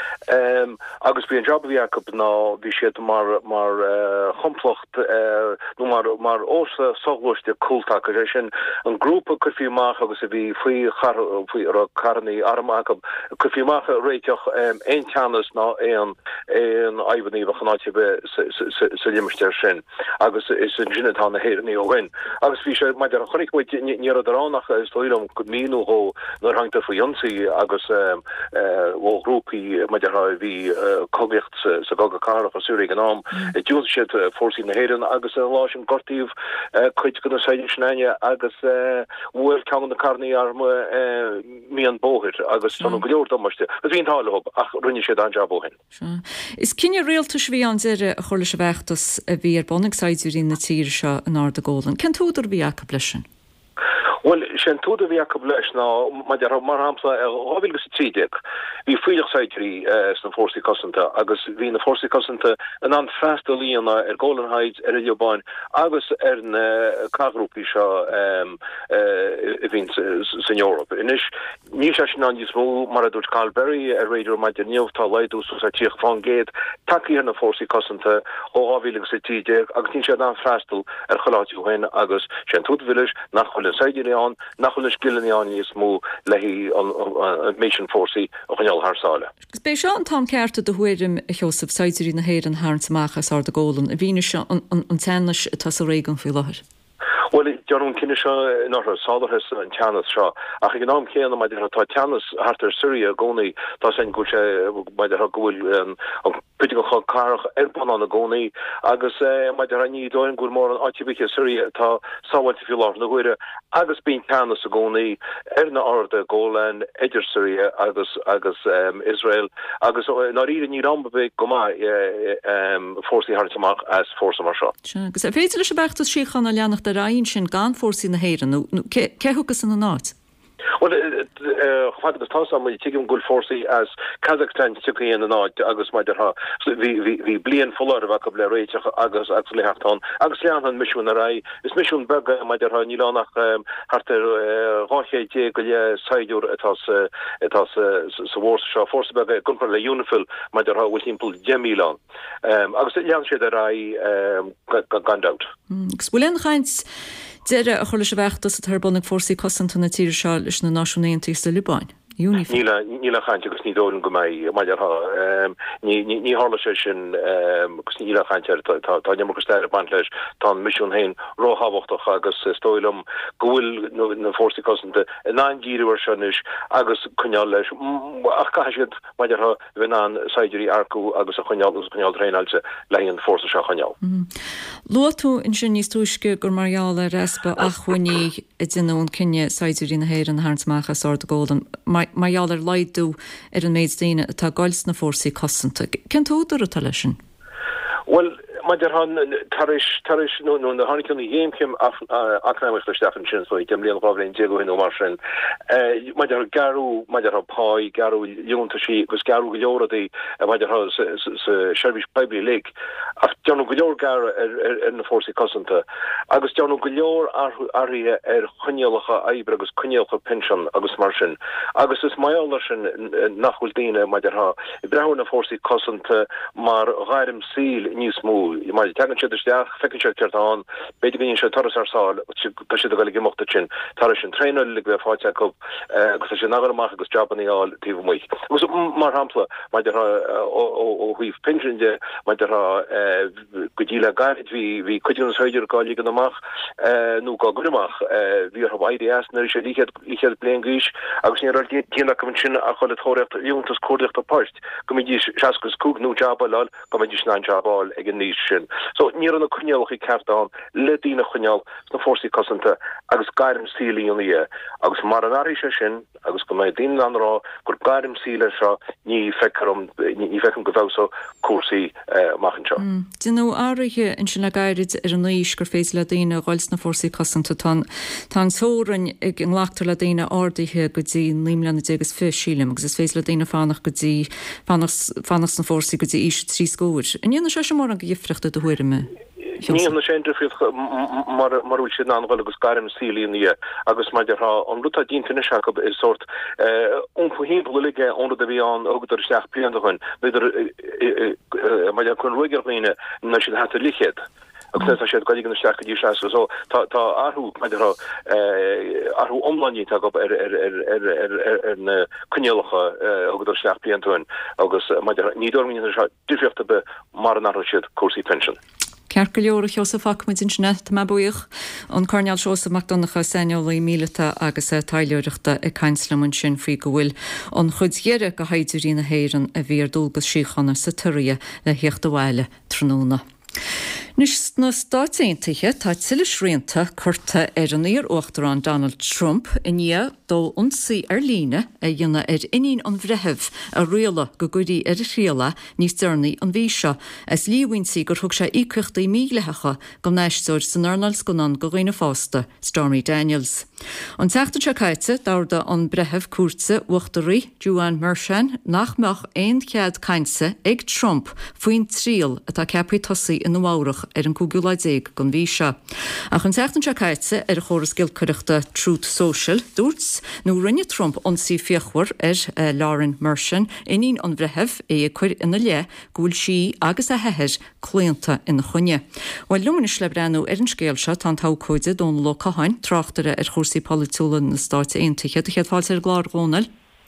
Agus bhí an job bhí acu ná bhí siad mar chomplocht nó mar ósa soglóiste cultach agus sin an grúpa chufiúach agus a bhí faoi carnaí armach chufiúach réiteach ein teannas ná éon aibhaní chanáte be sa limmersteir sin agus is an sinnetá na héirní ó bhain. Agus bhí sé maidir an chonig ní aránach is tóilm go míú ó nar hangta fa Jonsaí agus ó grúpi maidir bhí cogecht sa gaga carach a Súrig an am dúil siad fórsaí na héireann agus lá sin gortíh chuid go na saide snéine agus bhfuil ceann na carnaí arma mí an bóthir agus tan goleor domaiste. A bhíon táilehab ach rinne sé an job ó hen. Is cinenne réaltas bhí an deire a chola se bheachtas a bhí ar bonnigsáidúí na tíir seo an Ard Gólan. Cen túidir bhí aca blisin? Well, sin túda bhí acu leis ná maidir mar hamsa ábhilgus tríideag. Bhí fuileachsáidrí san fórsaí cosanta agus bhí na fórsaí cosanta an freasta líana ar Gólanhaid ar Iobáin agus ar na cagrúpi seo a bhín san Europa. Inis ní sé sin an smó mar a dúirt Calberry ar réidir maidir níomhtá leidú sa tíoch fan géad takeí ar na fórsaí cosanta ó ábhilgus tríideag agus ní sé an freastal ar choláitiú hain agus sin túda bhilis nach chola saidir nach chulis gillián níos mó lehí an mission fórsaí ó chuneal thsáile. Gus bé seo an tám cearta do thuirim a Joseph Saidirí na héir an haintachas Ard Gólan a bhíine seo an teannas atá sa réigan faoi láthair. Well, John kinne nach sáhas an teannas seo. Ach ag nám chéan maidir tá teannas hartar Syria gcónaí tá sin go sé maidir gohfuil puti go carach erban an a gcónaí agus maidir a ní dóin gúil mór an áitibice Syria tá sáhailta fiú láth na ghuiire agus bín teannas a gcónaí ar na Ard Gólan idir Syria agus Israel agus ná ríre ní rambabé go mai fórsaí hartamach as fórsa mar seo. Agus a féidir leis a bechtas síchan a leannach de raon sin gan fórsaí na héireann cehugus an an áit? Well, chfad tá sam tiim gúil fórsaí as Kazakhstan tuí an áid agus maidir hí blian follar a le réiteach agus le hechtán agus lean an misisiún a ra is misisiún bega maidir nílánach hartar ráché go le saidúr atá sa bhór seo fórsa bega gunpar le Unifil maidir bhfuil impul 10 mílán agus lean sé a ra gandát. Gus bhfuil chaint Deire a chola se bheachtas a tharbonnig fórsaí cosanta na tíir seo leis na náisiúnaontaí sa Lubáin. Níla chainte agus ní dólan go mé maidir ní hála sé sin gus níla chainte tá nemar gosteir ban leis tá misisiún hain róhabhachtach agus stoilm gohfuil na fórsaí cosanta in 9 gíúir senis agus chuneal leis ach caiisiid maidir bhí an saidirí arcú agus a chuneal réáilte leon fórsa se chuneal. Luú in sin níos túisce gur marall a respa a chuiní i dúnún cinenne saidirí na héir an háintmachchas á Golden. Maiall ar leidú ar an méid daine atá gáils na fórsaí cosanta. Cén túidir a tal sin? Well, maidir taris no na hannig héimkim aknamisch le Stefan sin so dem lean Robin Diego hin mar sin. Maidir garú maidir pái garú jónta sí gus garú gojóra dí maidir Shervish Bible Lake ach John gojór gar na fórsaí cosanta agus John gojór ari chunealacha aibre agus chunealcha pension agus mar sin agus is maiall sin nachhfuil daine maidir brehan na fórsaí cosanta mar gairim síl níos mú mar tegan sé deach fekin sé ceartán beidir vín se toras arsá si go gimochtta sin tar sin treine lig bheith fáte go agus sé nagarach agus Japaníáil tí mu. Gus mar hapla maidir ó huíh pensionde maidir godíle gaiid hí cuiún heidir gáí gan amach nó gá gunach hí ha IDS na sé líchéad bléangís agus ní dína go sin a cholle thorecht úntas cóirlecht a páist go dí segus cúg nó Jabalal go dí ná Jabal ag an níos sin. So ní an chunealchaí ceftán le dína chuneal na fórsaí cosanta agus gairim sílí an í agus mar an áéis sin agus go méid dín anrá gur gairim síle seo ní fecham go bhsa cuasaí machchanseo. Dú áirithe in sin le gairid ar an níos gur fééis le daine gáils na fórsaí cosanta tá sóran ag an leachtar le daine ádaithe go dtí límlena agus fé sílim agus is fééis le daine fánach go dtí fannas na fórsaí go dtí is trí scóir. In dhéana se sem mar an go gifreachta do huirime. Ní na sé marúil sin anhil agus garim sílíní agus maidir an ruta díntainine se is sort onfuhílige onder de bhí an ógur seach blian chun maidir chun roiigeine na sin hat lichéad. agus sé goig an steach dí se so tá arthú meidir arthú omlaní go na cunealacha agadidir seach blianúin agus meidir nídormí difriochtta be mar an siad cuasaí pension. Cear go leor cheosa facmuid in sinnet me buíoch an carneal seosa macdonacha seinolaí míleta agus taileireachta i caiinslemun sin fao go bhfuil an chudhéire go haidirí na héireann a bhíar dulgus síchanna sa tuirí le hiocht bhile tróna. Nus na stáitsaontaithe tá tiilis rianta curta ar an íor uachtarán Donald Trump in dó ionsaí ar líne a dhéanana ar inín an bhrethebh a riala go gcuirí ar riala níos dearnaí an bhí seo as líomhaintí gur thug sé ícuchtaí mílethecha go neistúir san Arnalds gonan go réine fásta Stormy Daniels. An teachta caiite dáda an brethebh cuatsa uachtarí Joan Mershon nachmeach aon chead cainsa ag Trump faoin tríal atá ceappaí tosaí in bhárach ar an cúgúlaidéig gon bhí seo. Ach an teachtan caiite ar chóras gilcuireachta Truth Social dúirt nó rinne Trump ionsaí fiochhar ar Lauren Mershon inín an bhrethebh é chuir ina le gúil si agus a heithir cléanta ina chunne. Bhil lumanis le brenn ar an scéal seo tá tácóide don lo cahain trachtare ar chósaí polúla na stáit aontaithe a chéad fáil ar glár Ronald.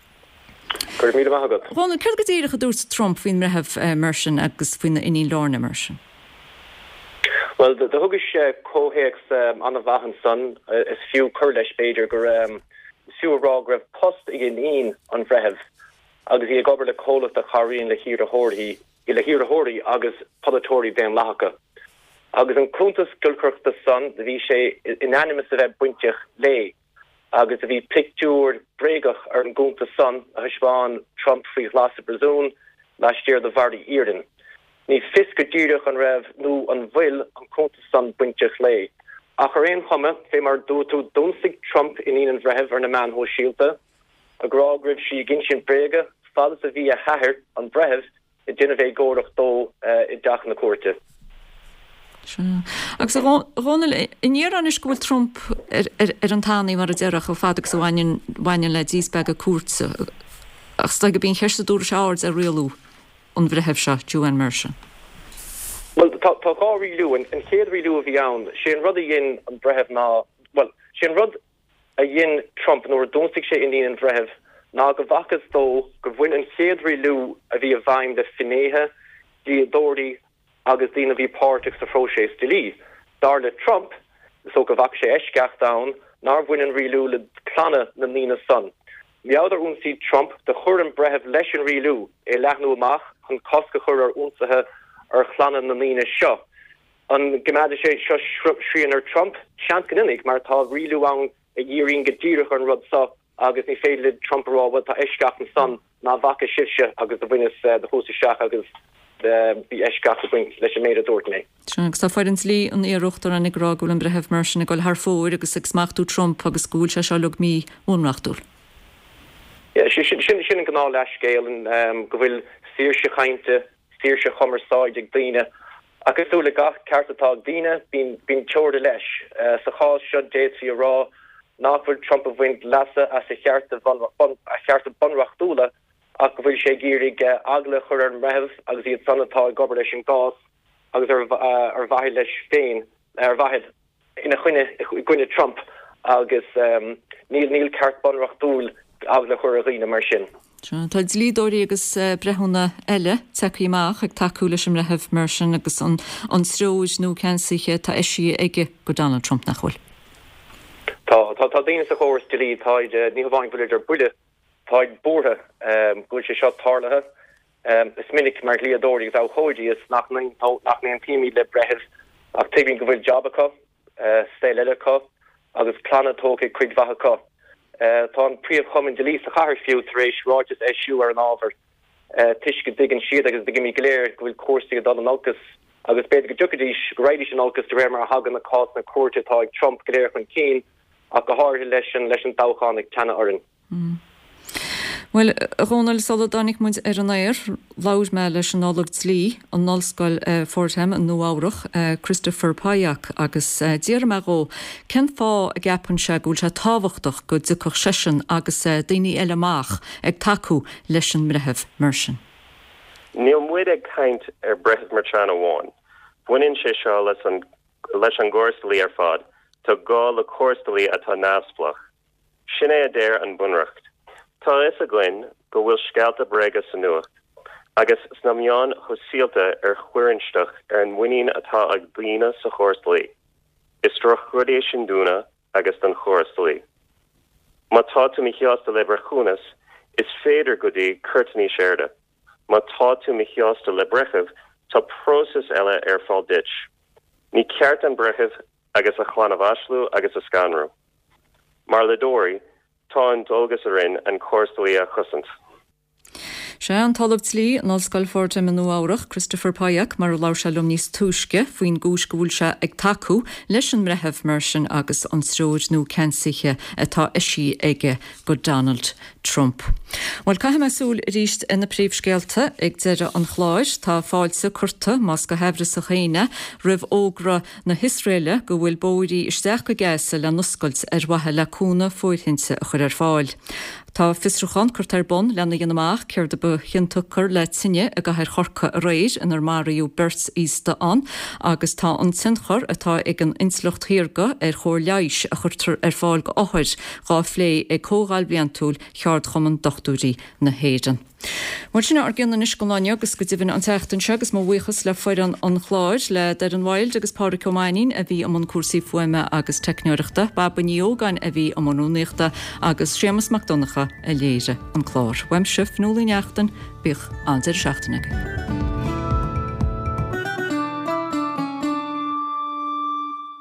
Ronald, chuir go dtíirecha dúirt Trump faoin bhrethebh Mershon agus faoin iní Lorna Mershon. Well, the huggish cohex on a vahan son is few curlish beidir gur sewer rog rev post in on frehev agus he gober the coal of the Harin le hir hori agus podatori den lahaka agus an kuntas gulkirk the son the vi sé inanimous of buintich lay agus vi pictured bregach an gunta son a hishvan Trump free last Brazil last year the Vardy Eden. Ní fiske dúrech an raibh nó an bhfuil an conta san buintech lei. A chu réon chumme fé mar dútú dúnsig Trump in íon bhrethebh ar na man ho síalta, a grá gribh si gin sin bréige, fadas a bhí a heathir an brethebh I dine bheith ggóireach dó I dach na cuairte. Agus Ronald, iníar an is gúil Trump ar an tánaí mar a dearach ó fadagus a bhaine le díosbeag a cuatsa. Ach sta go bíon cheiste dúra seáird a rialú. On bhrethebh seo Joan Mershon. Well, tá gá riú an chéad riú a bhí ann, sé an rud a dhéin an brethebh ná, well, sé an rud a dhéin Trump nóair dúnsaigh sé in an bhrethebh ná go bhachas dó go bhfuin an chéadrí lú a bhí a bhaim de finéthe díadóirí agus dína bhí páirteach sa fróséis de lí. Dar le Trump, so go bhach sé eisceach da, nar bhfuin an rilú le planna na nína son. Miáidir únsí Trump de chur an bretheh leis an rilú é leathnú amach chun cosca chur ar únsathe ar chlanna na nína seo. An gemáide sé seo srían ar Trump sean gannig mar tá rilú an a dhéirín go ddíirech an rud sa agus ní féile Trump rá bhil tá eisceach an son ná bhacha sibse agus a bhuiine de hósa seach agus bí eisceach a bhain leis méad a dúirtné. Agus tá foiid an slí an éireachtar an igrá gúil an bretheh mar sin gáil th fóir agus smachtú Trump agus gúil se lug mí únrachtúil. sin an gná leis scéal an go bhfuil síirse chainte, síirse chomaráid ag daine. Agus úla gach ceartatá daine bín teirde leis. Sa cháil seo déití rá nachfuil Trump a bhaint lasa as a chearta bunrachtúla ach go bhfuil sé géirig agla chur an mreheh agus iad sannatá gobar leis an gás agus ar bhaid leis féin ar bhaid ina chuine Trump agus níl ceart bunrachtúil agla chur a riine mar sin. Táid lídóirí agus brethúna eile teíach ag takeúla sem leheh mar sin agus an sróid nó ceansaige tá eisi ige go Donald Trump nachhfuil. Tá daine sa chóir stilí táid ní bhhain bhuiidir buile táid búthe gúil sé seo tálathe. Is minic mar líadóirí á chóidí is nach an tíí le bretheh ach tuign go bhfuil jobbacha, sté leilecha agus planatóca chuig bhacha. Tá an príomh chumin de lí a chahar fiú éis ráidir éisiú ar an ábhar. Tuisce digan siad agus digin mí léir go bhfuil cuasaí dal an alcas agus beidir go dúchadís go réidir an alcas de réir mar hagan na cá na cuairte tá ag Trump go léir chun cín ach go háir leis an dáchan ag tena orin. Well, Ronald Soldanig moet an éir laus me leis an nálag slí an nálscoil Fordham an nóáireach Christopher Pyack agus díar me ró cen fá a gapan se gúil se táhachtach go ducach sesin agus daoine eileach ag taú leis an bretheh mar sin. Níl muid ag caint ar bretheh mar teanna bháin. Buinn sé seo leis an gcóirstalaí ar fad tá gá le cóirstalaí atá náfsplach. Sin é a déir an bunracht. Tá is a glen go bhfuil scealta brega sa nuacht, agus snamán chosíalta ar chuirinsteach ar an muín atá ag blina sa chóirstalaí. Is troch chudééis sin dúna agus an chóirstalaí. Má tá tú micheasta le brechúnas, is féidir go dtí curtaní séirde. Má tá tú micheasta le brecheh tá prósas eile ar fáil ditch. Ní ceart an brecheh agus a chlána bhaisliú agus a scanrú. Mar le dóirí, tá an dulgus a rinn an cóirstalaí a chusant. Se an talamh slí an Nálscoil Fordham an nóáireach Christopher Pyack mar lá se lom níos túisce faoin gúis go bhfuil se ag taú leis an bretheh mar sin agus an sróid nó ceansaige atá eisi aige go Donald Trump. Bhil caiim mesúil ríist ina príomhscéalta ag deire an chláir tá fáilte curta más go hebhre sa chéine rih ógra na Hisraile go bhfuil bóirí isteach go gceasa le nuscailt ar wathe leúna fóithinte a chur ar fáil. Tá fisrúchan chuirtar bon lena dhéanamach céir de bu chintuchar le tinne a gathir chorcha a réir inar Mariú Bert Easta an agus tá an tinchar atá ag an inslucht hiirga ar chóir leis a chuirtar ar fáil go áhaid gá phlé ag cógáil bliantúil cheart chuman dochtúí na héidir. Mar sinna ar gceanna iscoláine agus go dtíhann an teachtain se agus má bhuichas le foiir an chláir le dar an bhil agus pára comáín a bhí am an cuasaí fuime agus techneiriachta, ba buníogáin a bhí am anúnéachta agus Séamus McDonacha a léire an chláir. Weim sif nólaíneachtain bích an 16.